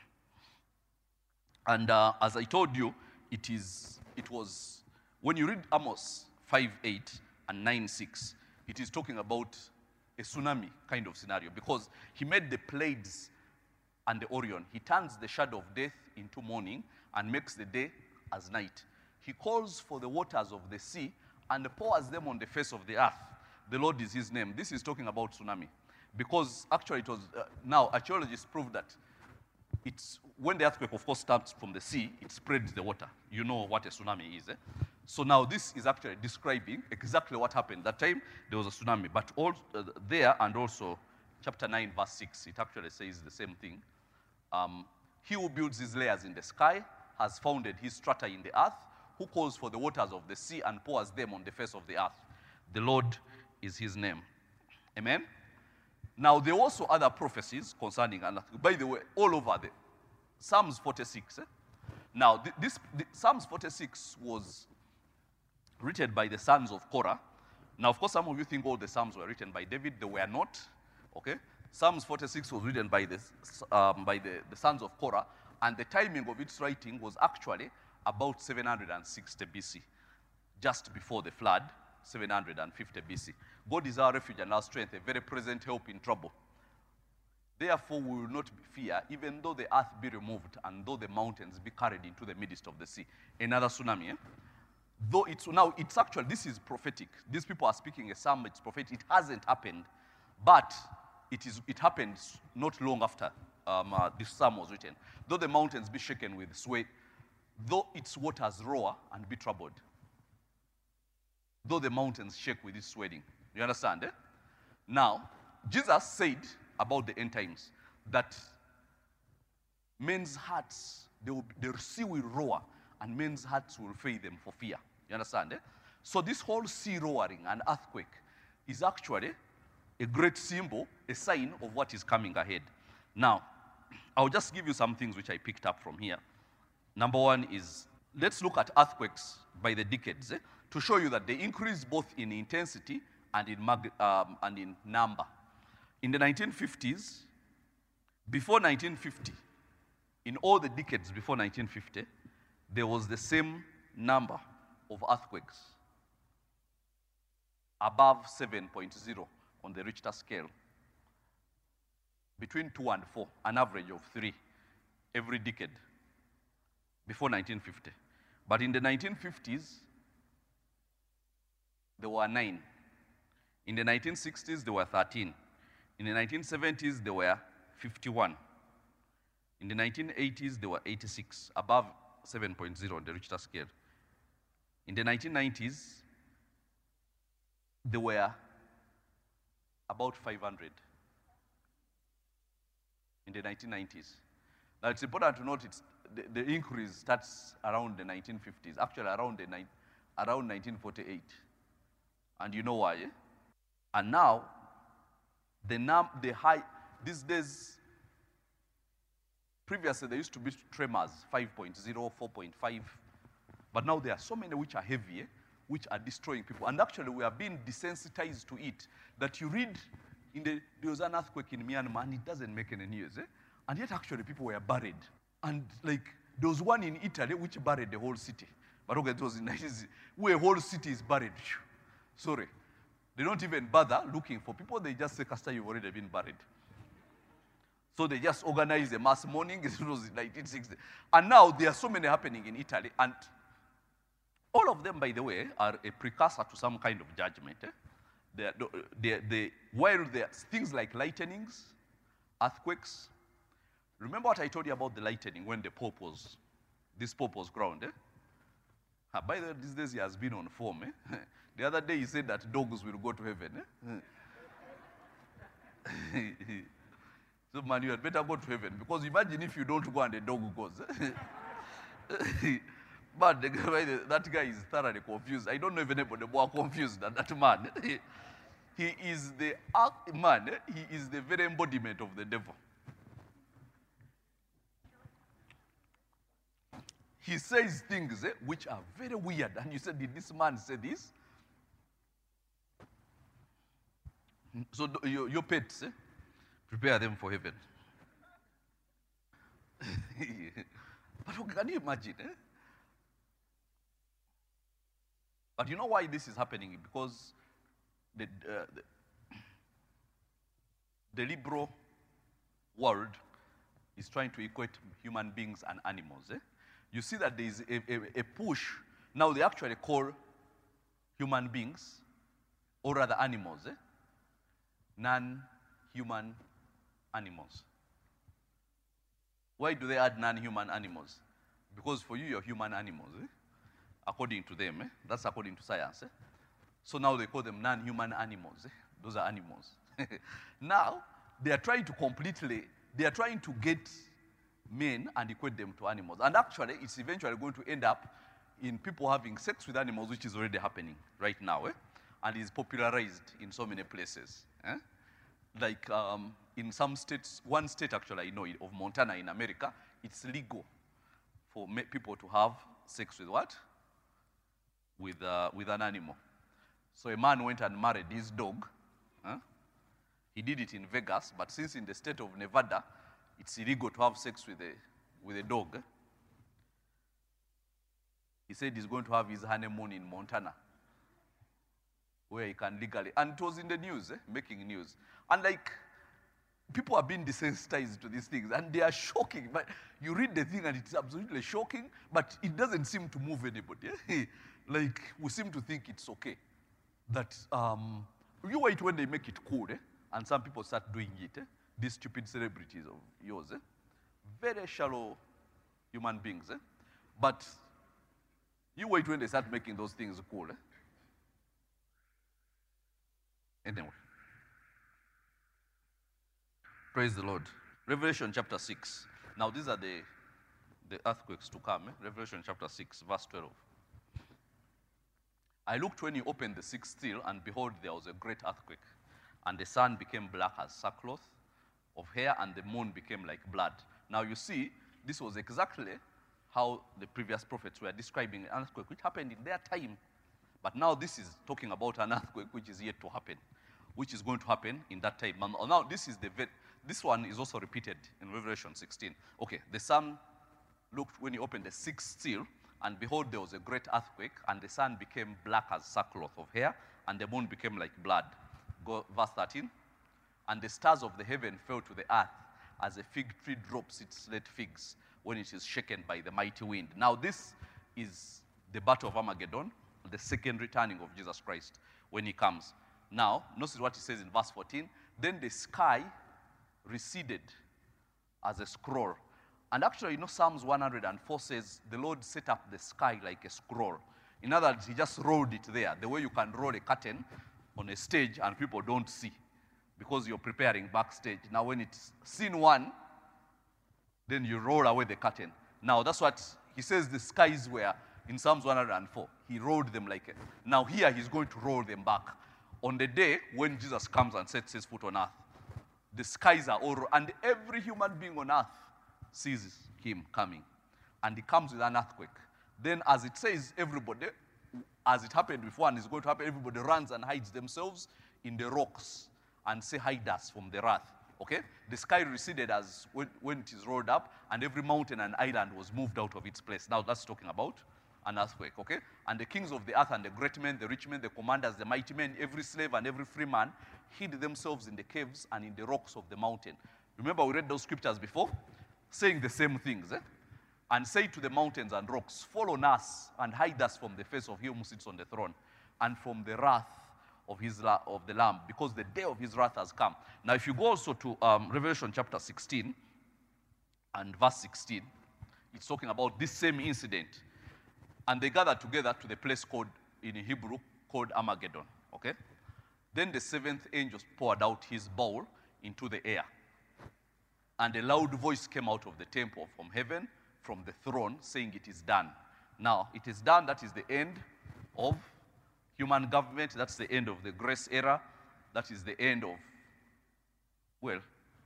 And uh, as I told you, it is, it was, when you read Amos five eight and nine six, it is talking about a tsunami kind of scenario, because he made the Pleiades and the Orion. He turns the shadow of death into morning and makes the day as night. He calls for the waters of the sea and pours them on the face of the earth. The Lord is his name. This is talking about tsunami, because actually it was, uh, now archaeologists prove that it's, when the earthquake, of course, starts from the sea, it spreads the water. You know what a tsunami is, eh? So now this is actually describing exactly what happened. That time, there was a tsunami. But all, uh, there, and also chapter nine, verse six, it actually says the same thing. Um, he who builds his layers in the sky has founded his strata in the earth, who calls for the waters of the sea and pours them on the face of the earth. The Lord is his name. Amen? Now, there are also other prophecies concerning, and by the way, all over the Psalms forty-six. Eh? Now, th this the, Psalms forty-six was written by the sons of Korah. Now, of course, some of you think all the Psalms were written by David. They were not. Okay? Psalms forty-six was written by the, um, by the, the sons of Korah, and the timing of its writing was actually about seven hundred sixty B C, just before the flood, seven hundred fifty B C. God is our refuge and our strength, a very present help in trouble. Therefore we will not fear, even though the earth be removed and though the mountains be carried into the midst of the sea. Another tsunami, eh? Though it's, now it's actually, this is prophetic. These people are speaking a psalm, it's prophetic. It hasn't happened, but it, is, it happened not long after um, uh, this psalm was written. Though the mountains be shaken with sway, though its waters roar and be troubled, though the mountains shake with its swelling. You understand, eh? Now, Jesus said about the end times that men's hearts, they will, the sea will roar, and men's hearts will fail them for fear. You understand, eh? So this whole sea roaring and earthquake is actually a great symbol, a sign of what is coming ahead. Now, I'll just give you some things which I picked up from here. Number one is, let's look at earthquakes by the decades, eh, to show you that they increase both in intensity and in, mag um, and in number. In the nineteen fifties, before nineteen fifty, in all the decades before nineteen fifty, there was the same number of earthquakes, above seven point zero on the Richter scale, between two and four, an average of three every decade before nineteen fifty. But in the nineteen fifties, there were nine. In the nineteen sixties, there were thirteen. In the nineteen seventies, there were fifty-one. In the nineteen eighties, there were eighty-six, above seven point zero on the Richter scale. In the nineteen nineties, there were about five hundred. In the nineteen nineties. Now, it's important to note it's, the, the increase starts around the nineteen fifties, actually around, the, around nineteen forty-eight. And you know why, eh? And now, the, num the high, these days, previously there used to be tremors, five point zero, four point five, but now there are so many which are heavy, eh, which are destroying people. And actually, we are being desensitized to it, that you read, in the, there was an earthquake in Myanmar, and it doesn't make any news, eh? And yet actually people were buried. And like, there was one in Italy which buried the whole city. But okay, it was in where a whole city is buried. Sorry. They don't even bother looking for people. They just say, Castor, you've already been buried. So they just organize a mass mourning. It was in nineteen sixty. And now there are so many happening in Italy. And all of them, by the way, are a precursor to some kind of judgment. Eh? They're, they're, they're, while there are things like lightnings, earthquakes. Remember what I told you about the lightning when the Pope was, this Pope was crowned, eh? Ah, by the way, these days he has been on form, eh? The other day he said that dogs will go to heaven, eh? So man, you had better go to heaven, because imagine if you don't go and the dog goes. Eh? But the guy, that guy is thoroughly confused. I don't know if anybody more confused than that man. He is the man, eh? He is the very embodiment of the devil. He says things eh, which are very weird. And you said, did this man say this? So your, your pets, eh? Prepare them for heaven. But can you imagine? Eh? But you know why this is happening? Because the, uh, the, the liberal world is trying to equate human beings and animals. Eh? You see that there is a, a, a push. Now they actually call human beings, or rather animals, eh? non-human animals. Why do they add non-human animals? Because for you, you're human animals, eh? According to them. Eh? That's according to science. Eh? So now they call them non-human animals. Eh? Those are animals. Now, they are trying to completely, they are trying to get men and equate them to animals. And actually, it's eventually going to end up in people having sex with animals, which is already happening right now. Eh? And is popularized in so many places. Eh? Like um, in some states, one state actually I know of Montana in America, it's legal for people to have sex with what? With, uh, with an animal. So a man went and married his dog. Huh? He did it in Vegas, but since in the state of Nevada, it's illegal to have sex with a, with a dog. Eh? He said he's going to have his honeymoon in Montana, where he can legally, and it was in the news, eh, making news. And like, people are being desensitized to these things, and they are shocking. But you read the thing, and it's absolutely shocking, but it doesn't seem to move anybody. Eh? Like, we seem to think it's okay. That, um, you wait when they make it cool, eh? And some people start doing it, eh? These stupid celebrities of yours, eh? Very shallow human beings, eh? But you wait when they start making those things cool, eh? Anyway. Praise the Lord. Revelation chapter six. Now these are the, the earthquakes to come. Eh? Revelation chapter six, verse twelve. I looked when he opened the sixth seal, and behold, there was a great earthquake. And the sun became black as sackcloth of hair, and the moon became like blood. Now you see, this was exactly how the previous prophets were describing an earthquake, which happened in their time. But now this is talking about an earthquake which is yet to happen, which is going to happen in that time. And now this is the this one is also repeated in Revelation sixteen. Okay, the sun looked when he opened the sixth seal, and behold, there was a great earthquake, and the sun became black as sackcloth of hair, and the moon became like blood. Go, verse thirteen. And the stars of the heaven fell to the earth, as a fig tree drops its late figs when it is shaken by the mighty wind. Now this is the battle of Armageddon, the second returning of Jesus Christ when he comes. Now, notice what he says in verse fourteen. Then the sky receded as a scroll. And actually, you know, Psalms one hundred four says, the Lord set up the sky like a scroll. In other words, he just rolled it there, the way you can roll a curtain on a stage and people don't see because you're preparing backstage. Now, when it's scene one, then you roll away the curtain. Now, that's what he says the skies were in Psalms one hundred four. He rolled them like a... Now, here he's going to roll them back. On the day when Jesus comes and sets his foot on earth, the skies are all... And every human being on earth sees him coming. And he comes with an earthquake. Then, as it says, everybody, as it happened before and is going to happen, everybody runs and hides themselves in the rocks and say, hide us from the wrath. Okay? The sky receded as when, when it is rolled up, and every mountain and island was moved out of its place. Now that's talking about an earthquake, okay? And the kings of the earth and the great men, the rich men, the commanders, the mighty men, every slave and every free man hid themselves in the caves and in the rocks of the mountain. Remember, we read those scriptures before? Saying the same things, eh? And say to the mountains and rocks, fall on us and hide us from the face of him who sits on the throne and from the wrath of his of the Lamb, because the day of his wrath has come. Now, if you go also to um, Revelation chapter sixteen and verse sixteen, it's talking about this same incident. And they gathered together to the place called, in Hebrew, called Armageddon, okay? Then the seventh angel poured out his bowl into the air. And a loud voice came out of the temple from heaven, from the throne, saying, it is done. Now, it is done, that is the end of human government. That's the end of the grace era. That is the end of, well,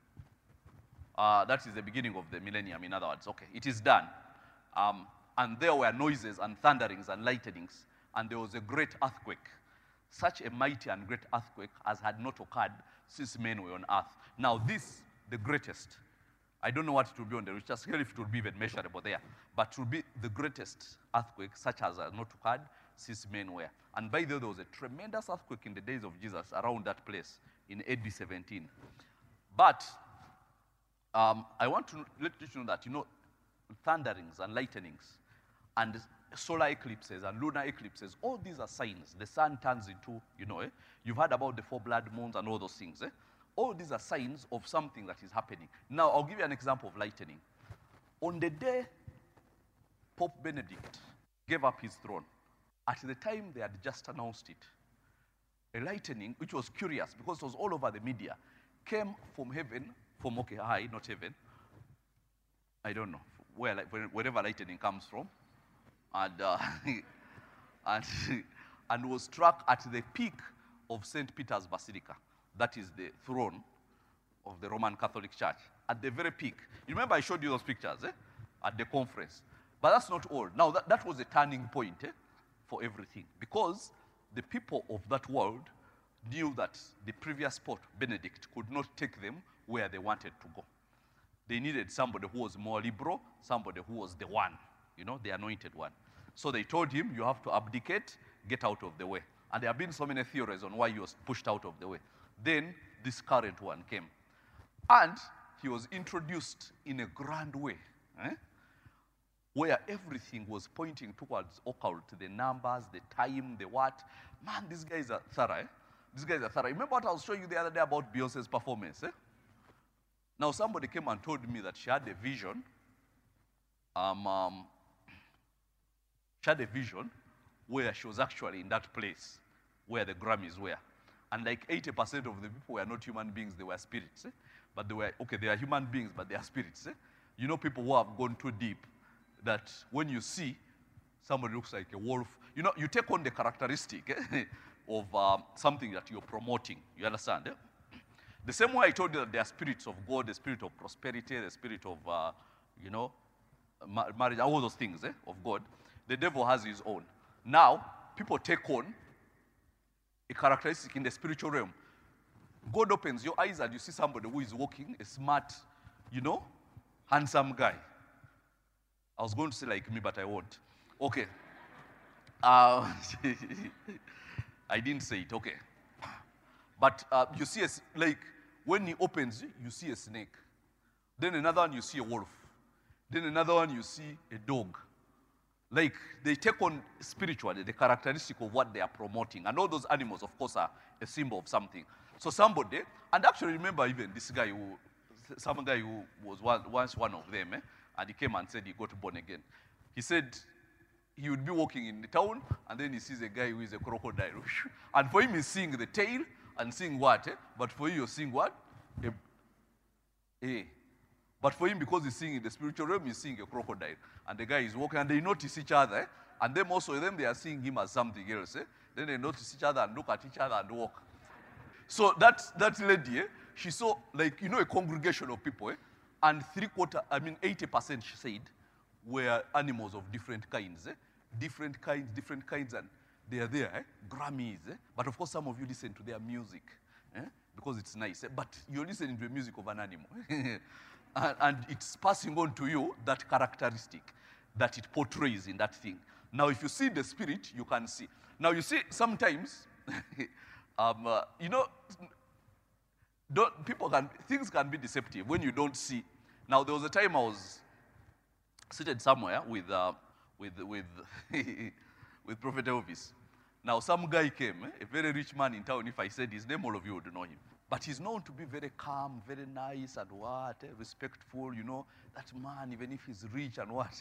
uh, that is the beginning of the millennium, in other words. Okay, it is done. Um, and there were noises and thunderings and lightnings, and there was a great earthquake. such a mighty and great earthquake as had not occurred since men were on earth. Now this, the greatest, I don't know what it will be on the Richter scale, if it will be even measurable there, but it will be the greatest earthquake such as had not occurred since men were. And by the way, there was a tremendous earthquake in the days of Jesus around that place in A D seventeen. But um, I want to let you know that, you know, thunderings and lightnings and solar eclipses and lunar eclipses, all these are signs. The sun turns into, you know, eh? You've heard about the four blood moons and all those things. Eh? All these are signs of something that is happening. Now, I'll give you an example of lightning. On the day Pope Benedict gave up his throne, at the time they had just announced it, a lightning, which was curious because it was all over the media, came from heaven, from, okay, high, not heaven, I don't know, where, like, wherever lightning comes from, and, uh, and, and was struck at the peak of Saint Peter's Basilica. That is the throne of the Roman Catholic Church, at the very peak. You remember I showed you those pictures eh? At the conference. But that's not all. Now, that, that was a turning point eh? for everything, because the people of that world knew that the previous Pope, Benedict, could not take them where they wanted to go. They needed somebody who was more liberal, somebody who was the one, you know, the anointed one. So they told him, you have to abdicate, get out of the way. And there have been so many theories on why he was pushed out of the way. Then this current one came. And he was introduced in a grand way, eh? Where everything was pointing towards occult, the numbers, the time, the what. Man, these guys are thorough. Eh? These guys are thorough. Remember what I was showing you the other day about Beyonce's performance? Eh? Now, somebody came and told me that she had a vision. Um, um, she had a vision where she was actually in that place where the Grammys were. And like eighty percent of the people were not human beings, they were spirits. Eh? But they were, okay, they are human beings, but they are spirits. Eh? You know, people who have gone too deep, that when you see somebody looks like a wolf, you know, you take on the characteristic eh, of um, something that you're promoting. You understand? Eh? The same way I told you that there are spirits of God, the spirit of prosperity, the spirit of, uh, you know, ma marriage, all those things eh, of God, the devil has his own. Now, people take on a characteristic in the spiritual realm. God opens your eyes and you see somebody who is walking, a smart, you know, handsome guy. I was going to say like me, but I won't. Okay. Uh, I didn't say it, okay. But uh, you see, a, like, when he opens, you see a snake. Then another one, you see a wolf. Then another one, you see a dog. Like, they take on spiritually the characteristic of what they are promoting. And all those animals, of course, are a symbol of something. So somebody, and actually remember even this guy who, some guy who was one, once one of them, eh? And he came and said he got born again. He said he would be walking in the town, and then he sees a guy who is a crocodile. And for him, he's seeing the tail and seeing what? Eh? But for you, you're seeing what? A, a. But for him, because he's seeing in the spiritual realm, he's seeing a crocodile. And the guy is walking, and they notice each other. Eh? And then also, them, they are seeing him as something else. Eh? Then they notice each other and look at each other and walk. So that, that lady, eh? She saw, like, you know, a congregation of people, eh? And three quarter, I mean, eighty percent, she said, were animals of different kinds. Eh? Different kinds, different kinds, and they are there, eh? Grammys. Eh? But of course, some of you listen to their music, eh? Because it's nice. Eh? But you're listening to the music of an animal. and, and it's passing on to you that characteristic that it portrays in that thing. Now, if you see the spirit, you can see. Now, you see, sometimes, um, uh, you know, Don't, people can, things can be deceptive when you don't see. Now, there was a time I was seated somewhere with, uh, with, with, with Prophet Elvis. Now, some guy came, eh, a very rich man in town. If I said his name, all of you would know him. But he's known to be very calm, very nice, and what, eh, respectful, you know. That man, even if he's rich and what.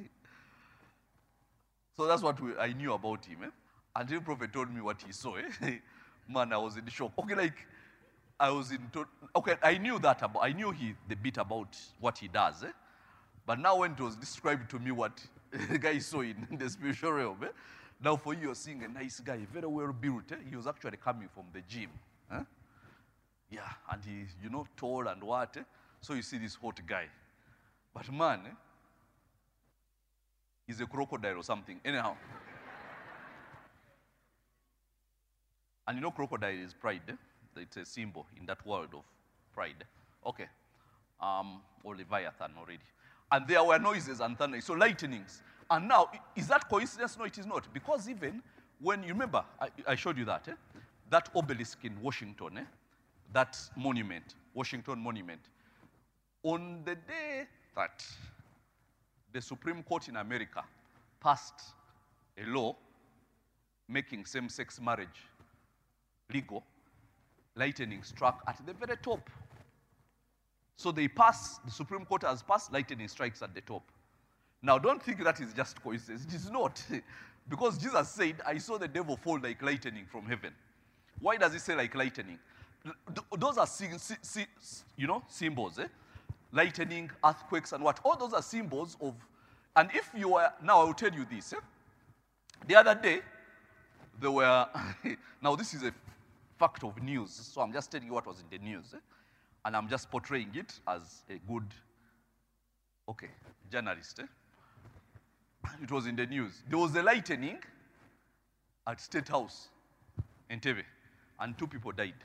So that's what we, I knew about him. Eh? Until Prophet told me what he saw. Eh? Man, I was in shock. Okay, like, I was in, okay, I knew that about, I knew he, the bit about what he does, eh? But now when it was described to me what the guy saw in, in the spiritual realm, eh? Now for you, you're seeing a nice guy, very well built, eh? He was actually coming from the gym, eh? Yeah, and he's, you know, tall and what, eh? So you see this hot guy. But man, eh? He's a crocodile or something. Anyhow. And you know crocodile is pride. Eh? It's a symbol in that world of pride. Okay. Um, or Leviathan already. And there were noises and thunder. So lightnings. And now, is that coincidence? No, it is not. Because even when, you remember, I, I showed you that, eh? That obelisk in Washington, eh? That monument, Washington Monument. On the day that the Supreme Court in America passed a law making same-sex marriage legal, lightning struck at the very top. So they pass, the Supreme Court has passed, lightning strikes at the top. Now, don't think that is just coincidence. It is not. Because Jesus said, I saw the devil fall like lightning from heaven. Why does he say like lightning? Those are, you know, symbols, eh? Lightning, earthquakes, and what? All those are symbols of, and if you are, now I will tell you this, eh? The other day, there were, now this is a fact of news, so I'm just telling you what was in the news, eh? And I'm just portraying it as a good, okay, journalist. Eh? It was in the news. There was a lightning at State House in Entebbe, and two people died.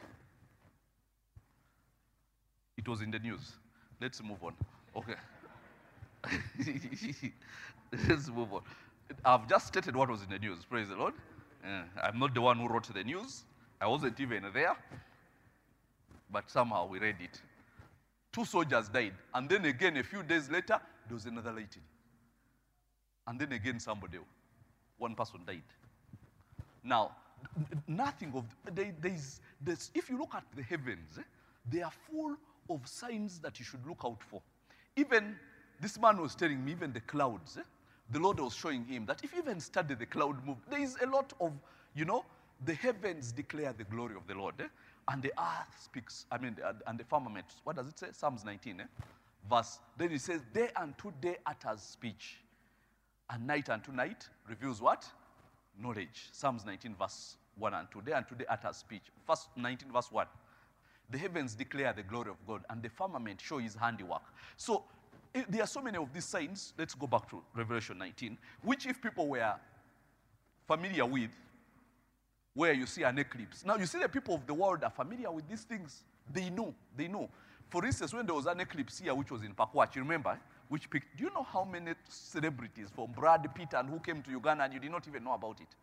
It was in the news. Let's move on. Okay. Let's move on. I've just stated what was in the news. Praise the Lord. Uh, I'm not the one who wrote the news. I wasn't even there. But somehow we read it. Two soldiers died. And then again, a few days later, there was another lightning. And then again, somebody, one person died. Now, nothing of, they, there's, there's, if you look at the heavens, eh, they are full of signs that you should look out for. Even, this man was telling me, even the clouds, eh, the Lord was showing him that if you even study the cloud move, there is a lot of, you know, the heavens declare the glory of the Lord, eh? And the earth speaks, I mean, and the firmament, what does it say? Psalms nineteen, eh? Verse, then it says, day unto day utters speech, and night unto night reveals what? Knowledge. Psalms nineteen, verse one and two. Day unto day utters speech. First nineteen, verse one. The heavens declare the glory of God, and the firmament show his handiwork. So, if there are so many of these signs. Let's go back to Revelation nineteen, which if people were familiar with, where you see an eclipse. Now, you see the people of the world are familiar with these things. They know, they know. For instance, when there was an eclipse here, which was in Pakwach, you remember, which picked, do you know how many celebrities from Brad Pitt and who came to Uganda and you did not even know about it?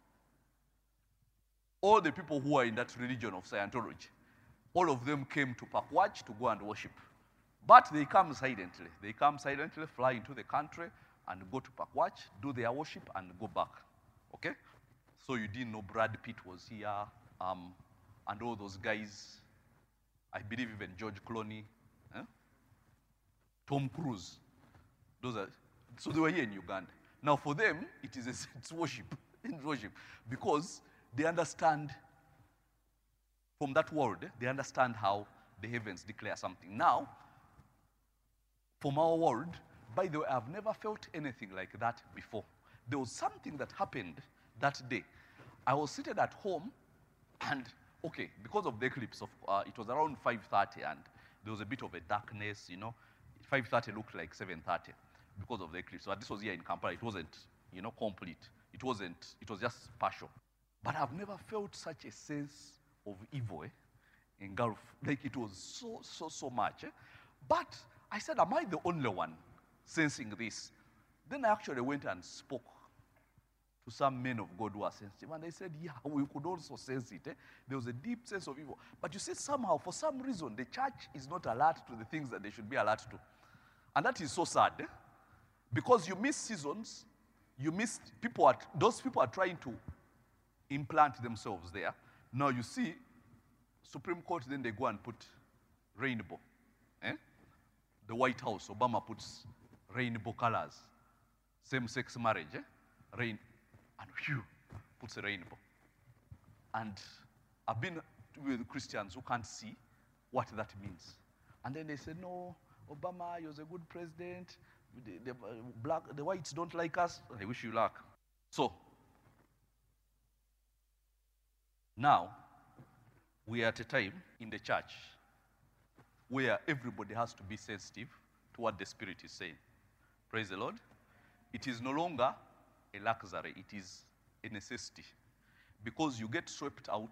All the people who are in that religion of Scientology, all of them came to Pakwach to go and worship. But they come silently. They come silently, fly into the country, and go to Pakwach, do their worship, and go back. Okay? So you didn't know Brad Pitt was here, um, and all those guys. I believe even George Clooney, eh? Tom Cruise. Those are, so they were here in Uganda. Now for them, it is a, it's worship. It's worship. Because they understand, from that world, they understand how the heavens declare something. Now, from our world, by the way, I've never felt anything like that before. There was something that happened that day. I was seated at home, and okay, because of the eclipse, of, uh, it was around five thirty, and there was a bit of a darkness, you know. five thirty looked like seven thirty because of the eclipse. But this was here in Kampala. It wasn't, you know, complete. It wasn't, it was just partial. But I've never felt such a sense of evil, eh, engulfed. Like it was so, so, so much. Eh? But I said, am I the only one sensing this? Then I actually went and spoke to some men of God who are sensitive. And they said, yeah, we could also sense it. Eh? There was a deep sense of evil. But you see, somehow, for some reason, the church is not alert to the things that they should be alert to. And that is so sad. Eh? Because you miss seasons, you miss people, are, those people are trying to implant themselves there. Now you see, Supreme Court, then they go and put rainbow. Eh? The White House, Obama puts rainbow colors. Same-sex marriage, eh? Rain, and whew, puts a rainbow. And I've been with Christians who can't see what that means. And then they say, no, Obama, he was a good president. The, the, black, the whites don't like us. I wish you luck. So, now, we are at a time in the church where everybody has to be sensitive to what the Spirit is saying. Praise the Lord. It is no longer a luxury, it is a necessity. Because you get swept out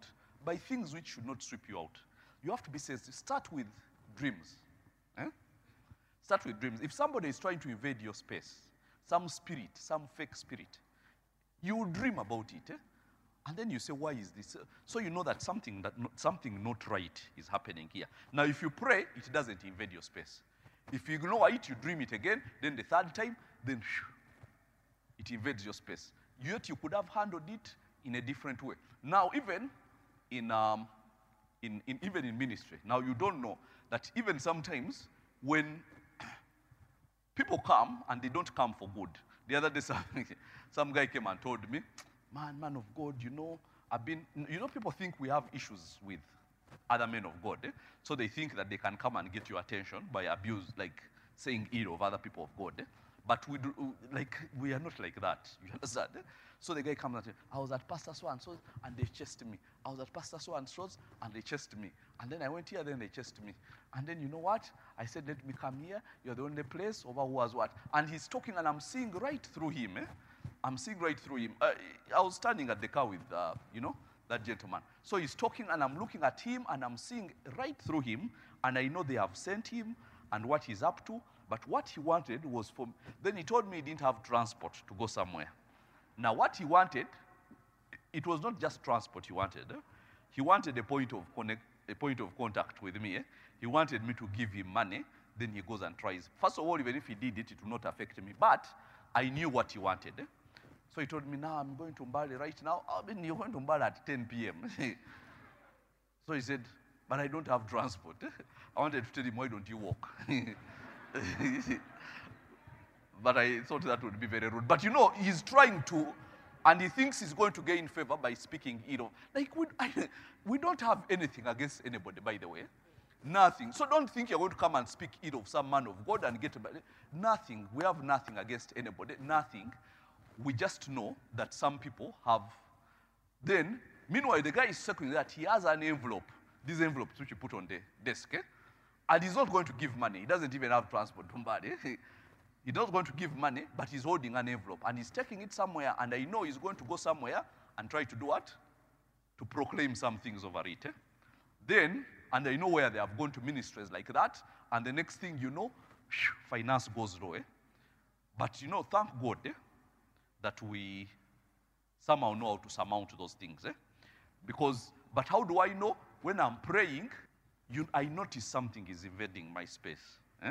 by things which should not sweep you out. You have to be sensitive. Start with dreams. Eh? Start with dreams. If somebody is trying to invade your space, some spirit, some fake spirit, you will dream about it. Eh? And then you say, why is this? So you know that something, that not, something not right is happening here. Now, if you pray, it doesn't invade your space. If you ignore it, you dream it again, then the third time, then shoo, it invades your space. Yet you could have handled it in a different way. Now, even in, um, in, in, even in ministry, now you don't know that even sometimes when people come and they don't come for good. The other day, some, some guy came and told me, man, man of God, you know, I've been, you know, people think we have issues with other men of God. Eh? So they think that they can come and get your attention by abuse, like saying ill of other people of God. Eh? But we do, like, we are not like that. You understand? Eh? So the guy comes and says, I was at Pastor so-and-so, and they chased me. I was at Pastor so-and-so's, and they chased me. And then I went here, then they chased me. And then you know what? I said, let me come here. You're the only place over who was what. And he's talking, and I'm seeing right through him. Eh? I'm seeing right through him. Uh, I was standing at the car with, uh, you know, that gentleman. So he's talking, and I'm looking at him, and I'm seeing right through him, and I know they have sent him and what he's up to. But what he wanted was for, then he told me he didn't have transport to go somewhere. Now what he wanted, it was not just transport he wanted. Eh? He wanted a point of connect, a point of contact with me. Eh? He wanted me to give him money, then he goes and tries. First of all, even if he did it, it would not affect me. But I knew what he wanted. Eh? So he told me, now I'm going to Mbale right now. I mean, you're going to Mbale at ten p m So he said, but I don't have transport. Eh? I wanted to tell him, why don't you walk? But I thought that would be very rude. But you know, he's trying to, and he thinks he's going to gain favor by speaking ill. Like, we, I, we don't have anything against anybody, by the way. Nothing. So don't think you're going to come and speak ill of some man of God and get about it. Nothing. We have nothing against anybody. Nothing. We just know that some people have. Then, meanwhile, the guy is circling that he has an envelope. These envelopes which you put on the desk, eh? And he's not going to give money. He doesn't even have transport to Mbale. He's not going to give money, but he's holding an envelope. And he's taking it somewhere, and I know he's going to go somewhere and try to do what? To proclaim some things over it. Eh? Then, and I know where they have gone to ministries like that, and the next thing you know, finance goes low. Eh? But you know, thank God eh, that we somehow know how to surmount those things. Eh? Because, but how do I know? When I'm praying, You, I notice something is invading my space. Eh?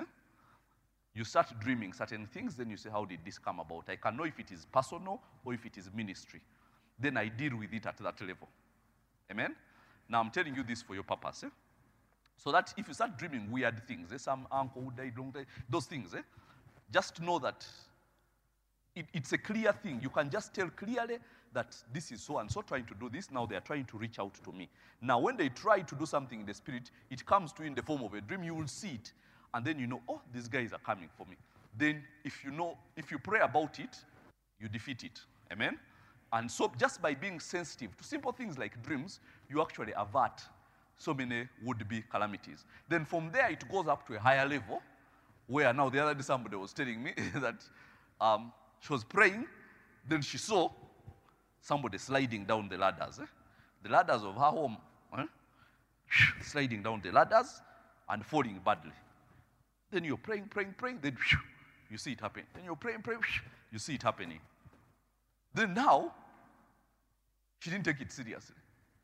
You start dreaming certain things, then you say, how did this come about? I can know if it is personal or if it is ministry. Then I deal with it at that level. Amen? Now I'm telling you this for your purpose. Eh? So that if you start dreaming weird things, eh? Some uncle who died long time, those things, eh? Just know that it, it's a clear thing. You can just tell clearly that this is so-and-so trying to do this. Now they are trying to reach out to me. Now when they try to do something in the spirit, it comes to you in the form of a dream. You will see it. And then you know, oh, these guys are coming for me. Then if you know, if you pray about it, you defeat it. Amen? And so just by being sensitive to simple things like dreams, you actually avert so many would-be calamities. Then from there, it goes up to a higher level, where now the other day somebody was telling me that um, she was praying, then she saw somebody sliding down the ladders. Eh? The ladders of her home, eh? sliding down the ladders and falling badly. Then you're praying, praying, praying, then you see it happen. Then you're praying, praying, you see it happening. Then now, she didn't take it seriously.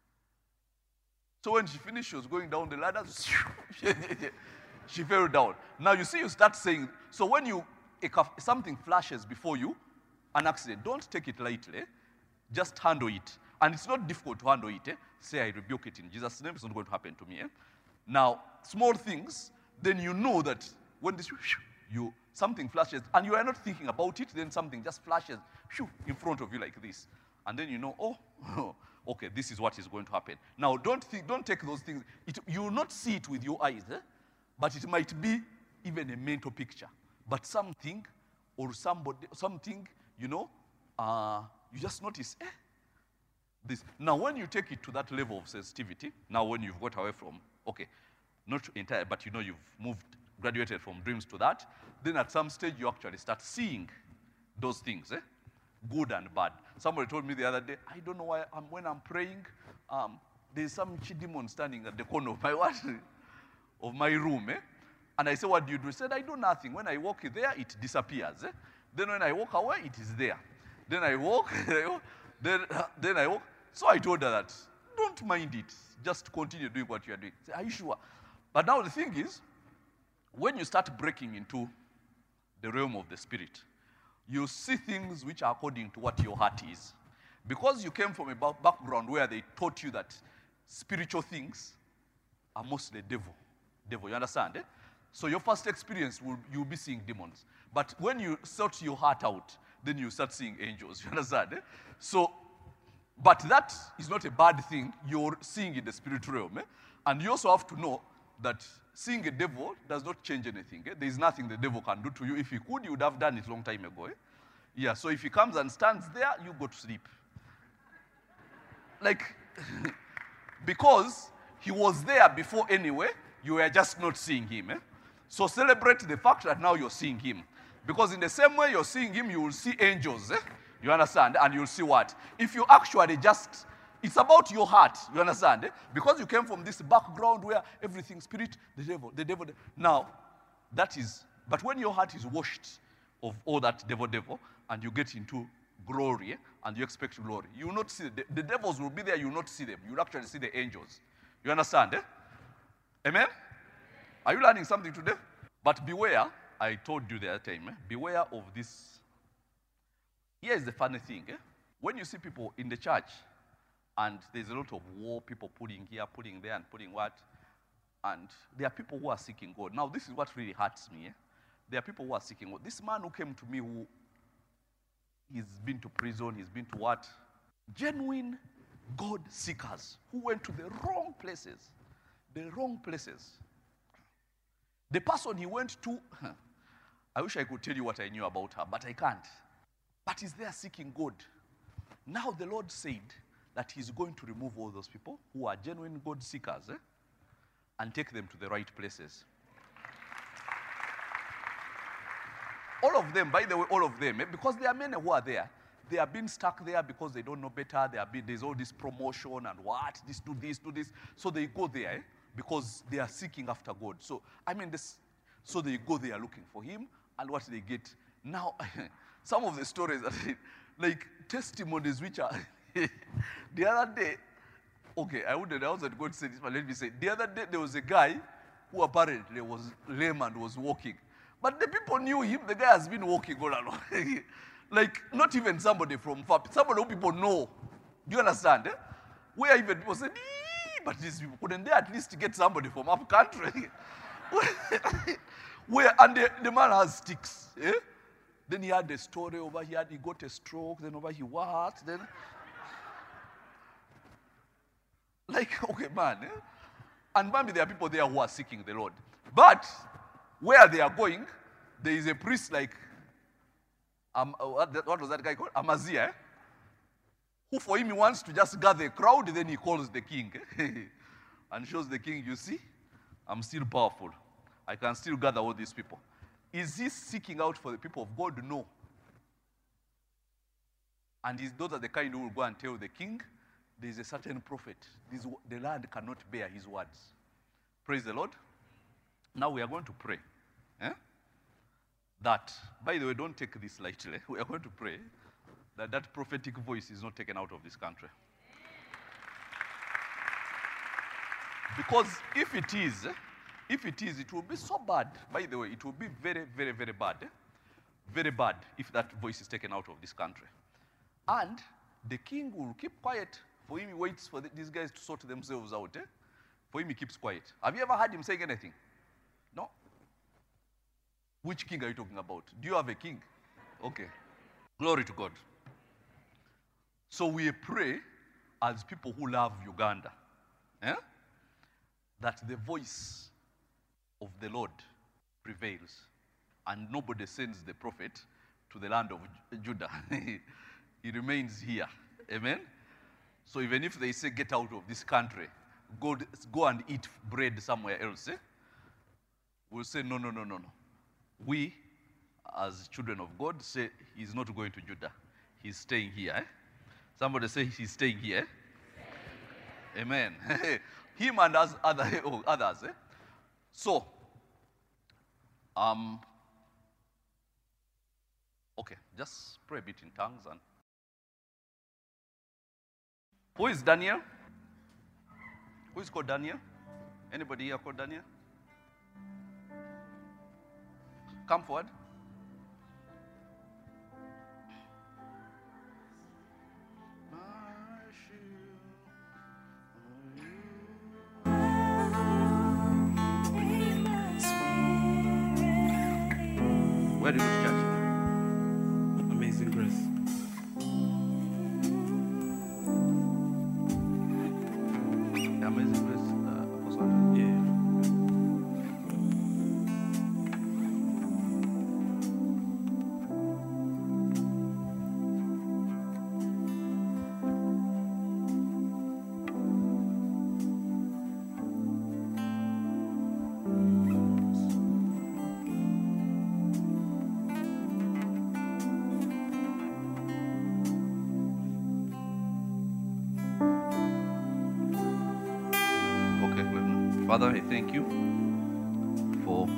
So when she finished, she was going down the ladders, she fell down. Now you see, you start saying, so when you, something flashes before you, an accident, don't take it lightly. Just handle it. And it's not difficult to handle it. Eh? Say, I rebuke it in Jesus' name. It's not going to happen to me. Eh? Now, small things, then you know that when this, you, something flashes, and you are not thinking about it, then something just flashes in front of you like this. And then you know, oh, okay, this is what is going to happen. Now, don't, think, don't take those things. It, you will not see it with your eyes, eh? But it might be even a mental picture. But something or somebody, something, you know, uh, you just notice, eh, this. Now, when you take it to that level of sensitivity, now when you've got away from, okay, not entire, but you know you've moved, graduated from dreams to that, then at some stage you actually start seeing those things, eh, good and bad. Somebody told me the other day, I don't know why I'm, when I'm praying, um, there's some demon standing at the corner of my what? Of my room, eh? And I say, what do you do? He said, I do nothing. When I walk there, it disappears. Eh? Then when I walk away, it is there. Then I walk, then, then I walk. So I told her that, don't mind it. Just continue doing what you are doing. I said, are you sure? But now the thing is, when you start breaking into the realm of the spirit, you see things which are according to what your heart is. Because you came from a background where they taught you that spiritual things are mostly devil. Devil, you understand? Eh? So your first experience, will you'll be seeing demons. But when you sort your heart out, then you start seeing angels. You understand? Eh? So, but that is not a bad thing you're seeing in the spiritual realm. Eh? And you also have to know that seeing a devil does not change anything. Eh? There is nothing the devil can do to you. If he could, he would have done it a long time ago. Eh? Yeah, so if he comes and stands there, you go to sleep. Like, because he was there before anyway, you were just not seeing him. Eh? So celebrate the fact that now you're seeing him. Because in the same way you're seeing him, you will see angels. Eh? You understand? And you'll see what? If you actually just, it's about your heart. You understand? Eh? Because you came from this background where everything, spirit, the devil, the devil. The, now, that is, but when your heart is washed of all that devil, devil, and you get into glory, eh, and you expect glory, you will not see, the, the devils will be there, you will not see them. You will actually see the angels. You understand? Eh? Amen? Are you learning something today? But beware, I told you the other time, eh? Beware of this. Here is the funny thing. Eh? When you see people in the church, and there's a lot of war, people putting here, putting there, and putting what, and there are people who are seeking God. Now, this is what really hurts me. Eh? There are people who are seeking God. This man who came to me, who he's been to prison, he's been to what? Genuine God seekers who went to the wrong places. The wrong places. The person he went to, I wish I could tell you what I knew about her, but I can't. But he's there seeking God. Now the Lord said that he's going to remove all those people who are genuine God seekers, eh, and take them to the right places. All of them, by the way, all of them, eh, because there are many who are there. They have been stuck there because they don't know better. They have been, there's all this promotion and what, this, do this, do this. So they go there, eh, because they are seeking after God. So, I mean, this, so they go there looking for him, and what they get. Now, some of the stories, that, like testimonies which are, the other day, okay, I wouldn't, I wasn't going to say this, but let me say, the other day there was a guy who apparently was lame and was walking. But the people knew him, the guy has been walking all along. Like, not even somebody from far, somebody who people know. Do you understand? Eh? Where even people said, ee, but these people, couldn't they at least get somebody from up country? Where, and the, the man has sticks. Eh? Then he had a story over here, he got a stroke, then over he what? Then, like, okay, man. Eh? And maybe there are people there who are seeking the Lord. But where they are going, there is a priest like, um, what, what was that guy called? Amaziah, eh? Who for him he wants to just gather a crowd, then he calls the king. Eh? And shows the king, you see, I'm still powerful. I can still gather all these people. Is he seeking out for the people of God? No. And his those are the kind who will go and tell the king, there is a certain prophet. This, the land cannot bear his words. Praise the Lord. Now we are going to pray. Eh? That, by the way, don't take this lightly. We are going to pray that that prophetic voice is not taken out of this country. Because if it is, if it is, it will be so bad. By the way, it will be very, very, very bad. Eh? Very bad if that voice is taken out of this country. And the king will keep quiet. For him, he waits for the, these guys to sort themselves out. Eh? For him, he keeps quiet. Have you ever heard him saying anything? No? Which king are you talking about? Do you have a king? Okay. Glory to God. So we pray as people who love Uganda, eh? that the voice of the Lord prevails, and nobody sends the prophet to the land of Judah. He remains here. Amen? So even if they say, get out of this country, go, go and eat bread somewhere else, eh? We'll say, no, no, no, no, no. We, as children of God, say he's not going to Judah. He's staying here. Eh? Somebody say he's staying here. Amen. Him and us, other, oh, others. Eh? So, um, okay, just pray a bit in tongues. And who is Daniel? Who is called Daniel? Anybody here called Daniel? Come forward. Where do you go to church? Amazing Grace. Amazing Grace, uh, Apostle. Yeah. Father, I thank you for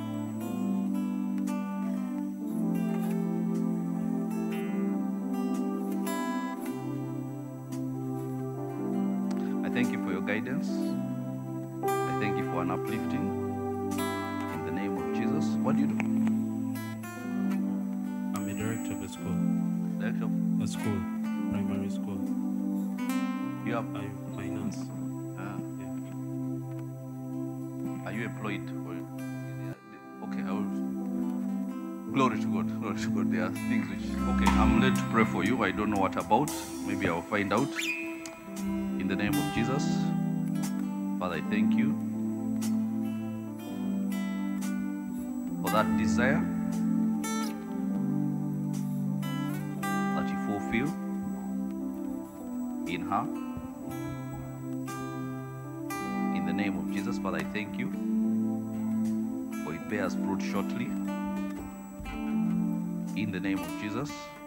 I thank you for your guidance. I thank you for an uplifting in the name of Jesus. What do you do? I'm a director of a school. Director of A school. Primary school. you have I finance. uh, Yeah. are you employed or okay, I will glory to God, glory to God. There are things which okay, I'm led to pray for you. I don't know what about. Maybe I'll find out. In the name of Jesus. Father, I thank you for that desire that you fulfill in her. In the name of Jesus, Father, I thank you for it bears fruit shortly. In the name of Jesus.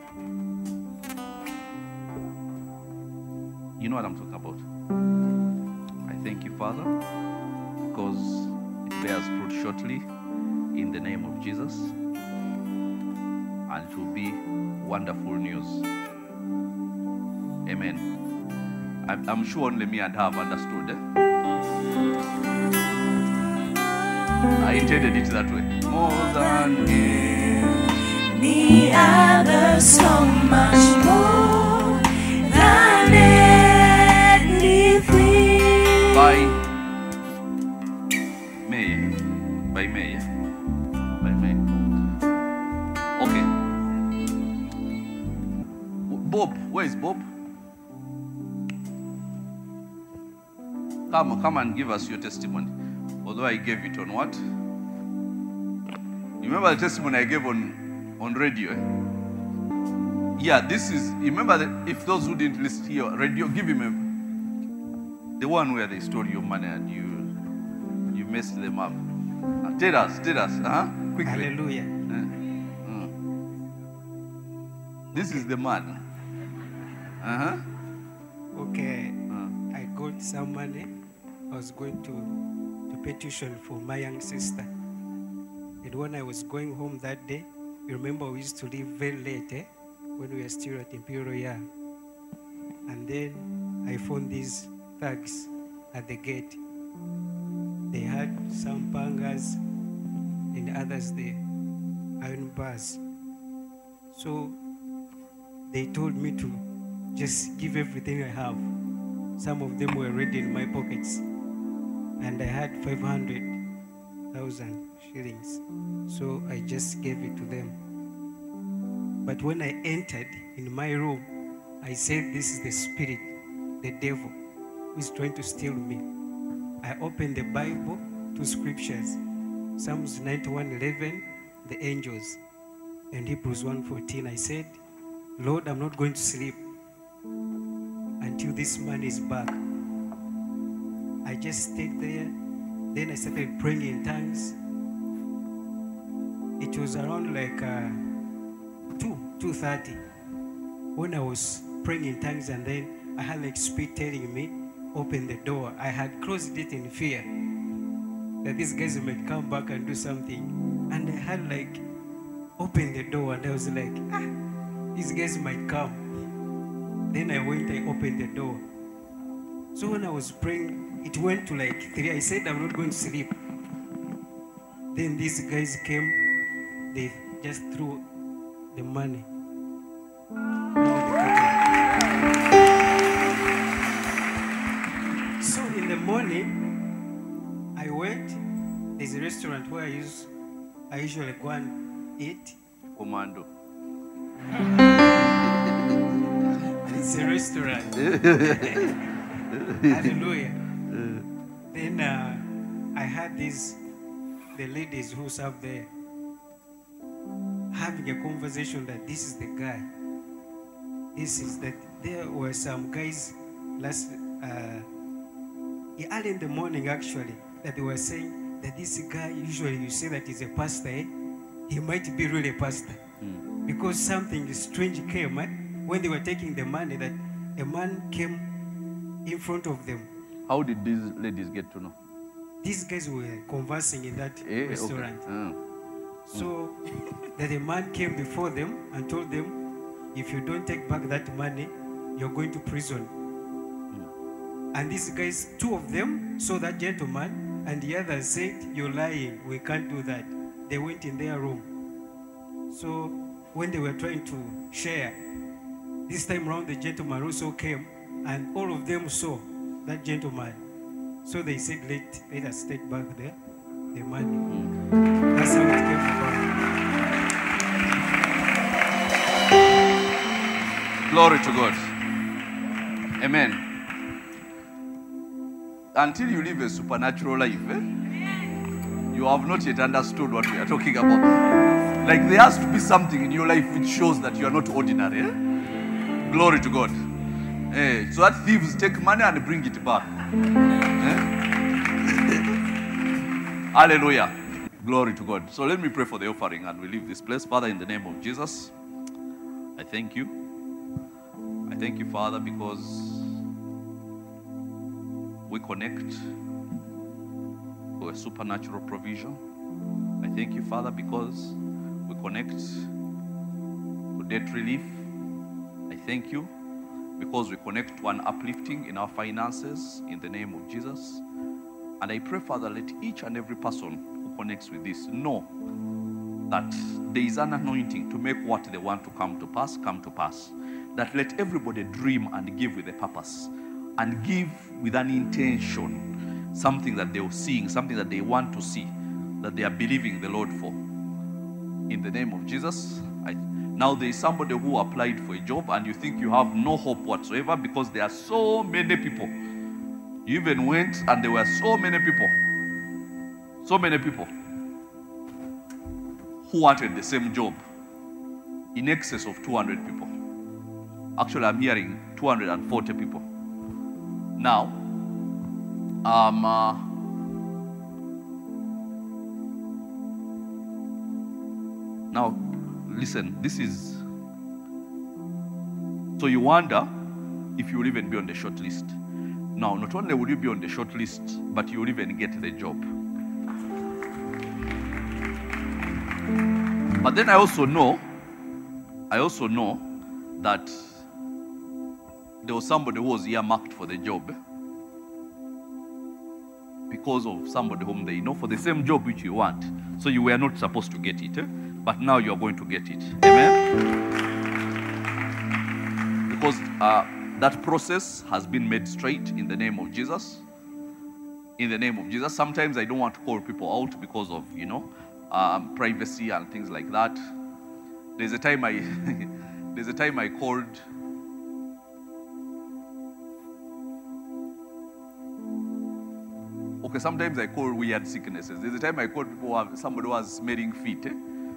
You know what I'm talking about. I thank you, Father, because it bears fruit shortly in the name of Jesus. And it will be wonderful news. Amen. I'm, I'm sure only me and her have understood. Eh? I intended it that way. More than any other, so much more than anything. by May. By May. By May. Okay. Bob, where is Bob? Come, come and give us your testimony. Although I gave it on what? You remember the testimony I gave on, on radio? Eh? Yeah, this is, you remember that if those who didn't listen to your radio, give him a, the one where they stole your money and you you messed them up. Uh, tell us, tell us, uh-huh, quickly. Hallelujah. Uh, uh. This is the man. Uh-huh. Okay. Uh. I got some money. I was going to, to pay tuition for my young sister. And when I was going home that day, you remember we used to leave very late, eh? When we were still at Imperial Yard. And then I found these thugs at the gate. They had some pangas and others there, iron bars. So they told me to just give everything I have. Some of them were already in my pockets. And I had five hundred thousand shillings. So I just gave it to them. But when I entered in my room, I said, this is the spirit, the devil, who is trying to steal me. I opened the Bible, two scriptures, Psalms ninety-one eleven, the angels, and Hebrews one fourteen. I said, Lord, I'm not going to sleep until this man is back. I just stayed there. Then I started praying in tongues. It was around like uh, two, two thirty when I was praying in tongues, and then I had like spirit telling me, open the door. I had closed it in fear that these guys might come back and do something. And I had like opened the door and I was like, ah, these guys might come. Then I went, I opened the door. So when I was praying, it went to like three. I said, I'm not going to sleep. Then these guys came, they just threw the money. So in the morning, I went, there's a restaurant where I use, I usually go and eat. Commando. It's a restaurant. Hallelujah. Then uh, I had these, the ladies who serve there, having a conversation that this is the guy. This is that. There were some guys last, uh, early in the morning actually, that they were saying that this guy, usually you say that he's a pastor, eh? He might be really a pastor. Mm. Because something strange came, eh? When they were taking the money, that a man came in front of them. How did these ladies get to know? These guys were conversing in that Eh, restaurant. Okay. Mm. So that a man came before them and told them, if you don't take back that money, you're going to prison. Mm. And these guys, two of them saw that gentleman, and the others said, you're lying, we can't do that. They went in their room. So when they were trying to share, this time around the gentleman also came, and all of them saw that gentleman. So they said, let, let us take back the, the money. Mm. That's how it came about. Glory to God. Amen. Until you live a supernatural life, eh, you have not yet understood what we are talking about. Like there has to be something in your life which shows that you are not ordinary. Eh? Glory to God. Eh, so that thieves take money and bring it back. Eh? Hallelujah. Glory to God. So let me pray for the offering and we leave this place. Father, in the name of Jesus, I thank you. I thank you, Father, because we connect to a supernatural provision. I thank you, Father, because we connect to debt relief. I thank you because we connect to an uplifting in our finances in the name of Jesus. And I pray, Father, let each and every person who connects with this know that there is an anointing to make what they want to come to pass, come to pass. That let everybody dream and give with a purpose and give with an intention, something that they're seeing, something that they want to see, that they are believing the Lord for. In the name of Jesus, I, now there is somebody who applied for a job and you think you have no hope whatsoever because there are so many people. You even went and there were so many people, so many people who wanted the same job, in excess of two hundred people. Actually, I'm hearing two hundred forty people. Now, um, uh, now, listen, this is, so you wonder if you will even be on the short list. Now, not only will you be on the short list, but you will even get the job. But then I also know, I also know that there was somebody who was earmarked for the job because of somebody whom they know for the same job which you want. So you were not supposed to get it, eh? But now you are going to get it. Amen? Because uh, that process has been made straight in the name of Jesus. In the name of Jesus. Sometimes I don't want to call people out because of, you know, um, privacy and things like that. There's a time I, there's a time I called Okay, sometimes I call weird sicknesses. There's a time I called people who have somebody who was smelling feet. Eh?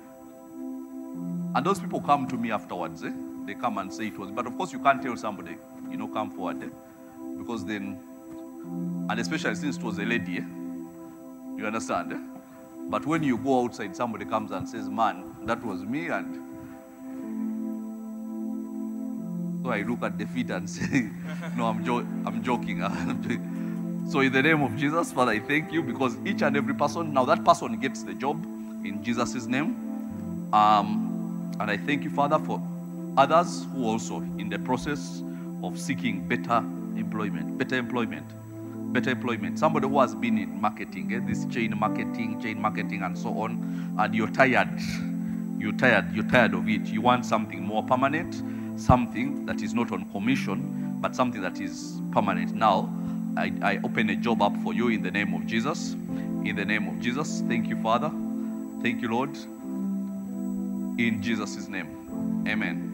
And those people come to me afterwards. Eh? They come and say it was. But of course, you can't tell somebody, you know, come forward. Eh? Because then, and especially since it was a lady, eh? You understand? Eh? But when you go outside, somebody comes and says, man, that was me. And So I look at the feet and say, no, I'm, jo- I'm joking. I'm joking. So in the name of Jesus, Father, I thank you because each and every person, now that person gets the job in Jesus' name. Um, and I thank you, Father, for others who also in the process of seeking better employment, better employment, better employment. Somebody who has been in marketing, eh, this chain marketing, chain marketing and so on, and you're tired. You're tired, you're tired of it. You want something more permanent, something that is not on commission, but something that is permanent. Now, I, I open a job up for you in the name of Jesus. In the name of Jesus. Thank you, Father. Thank you, Lord. In Jesus' name. Amen.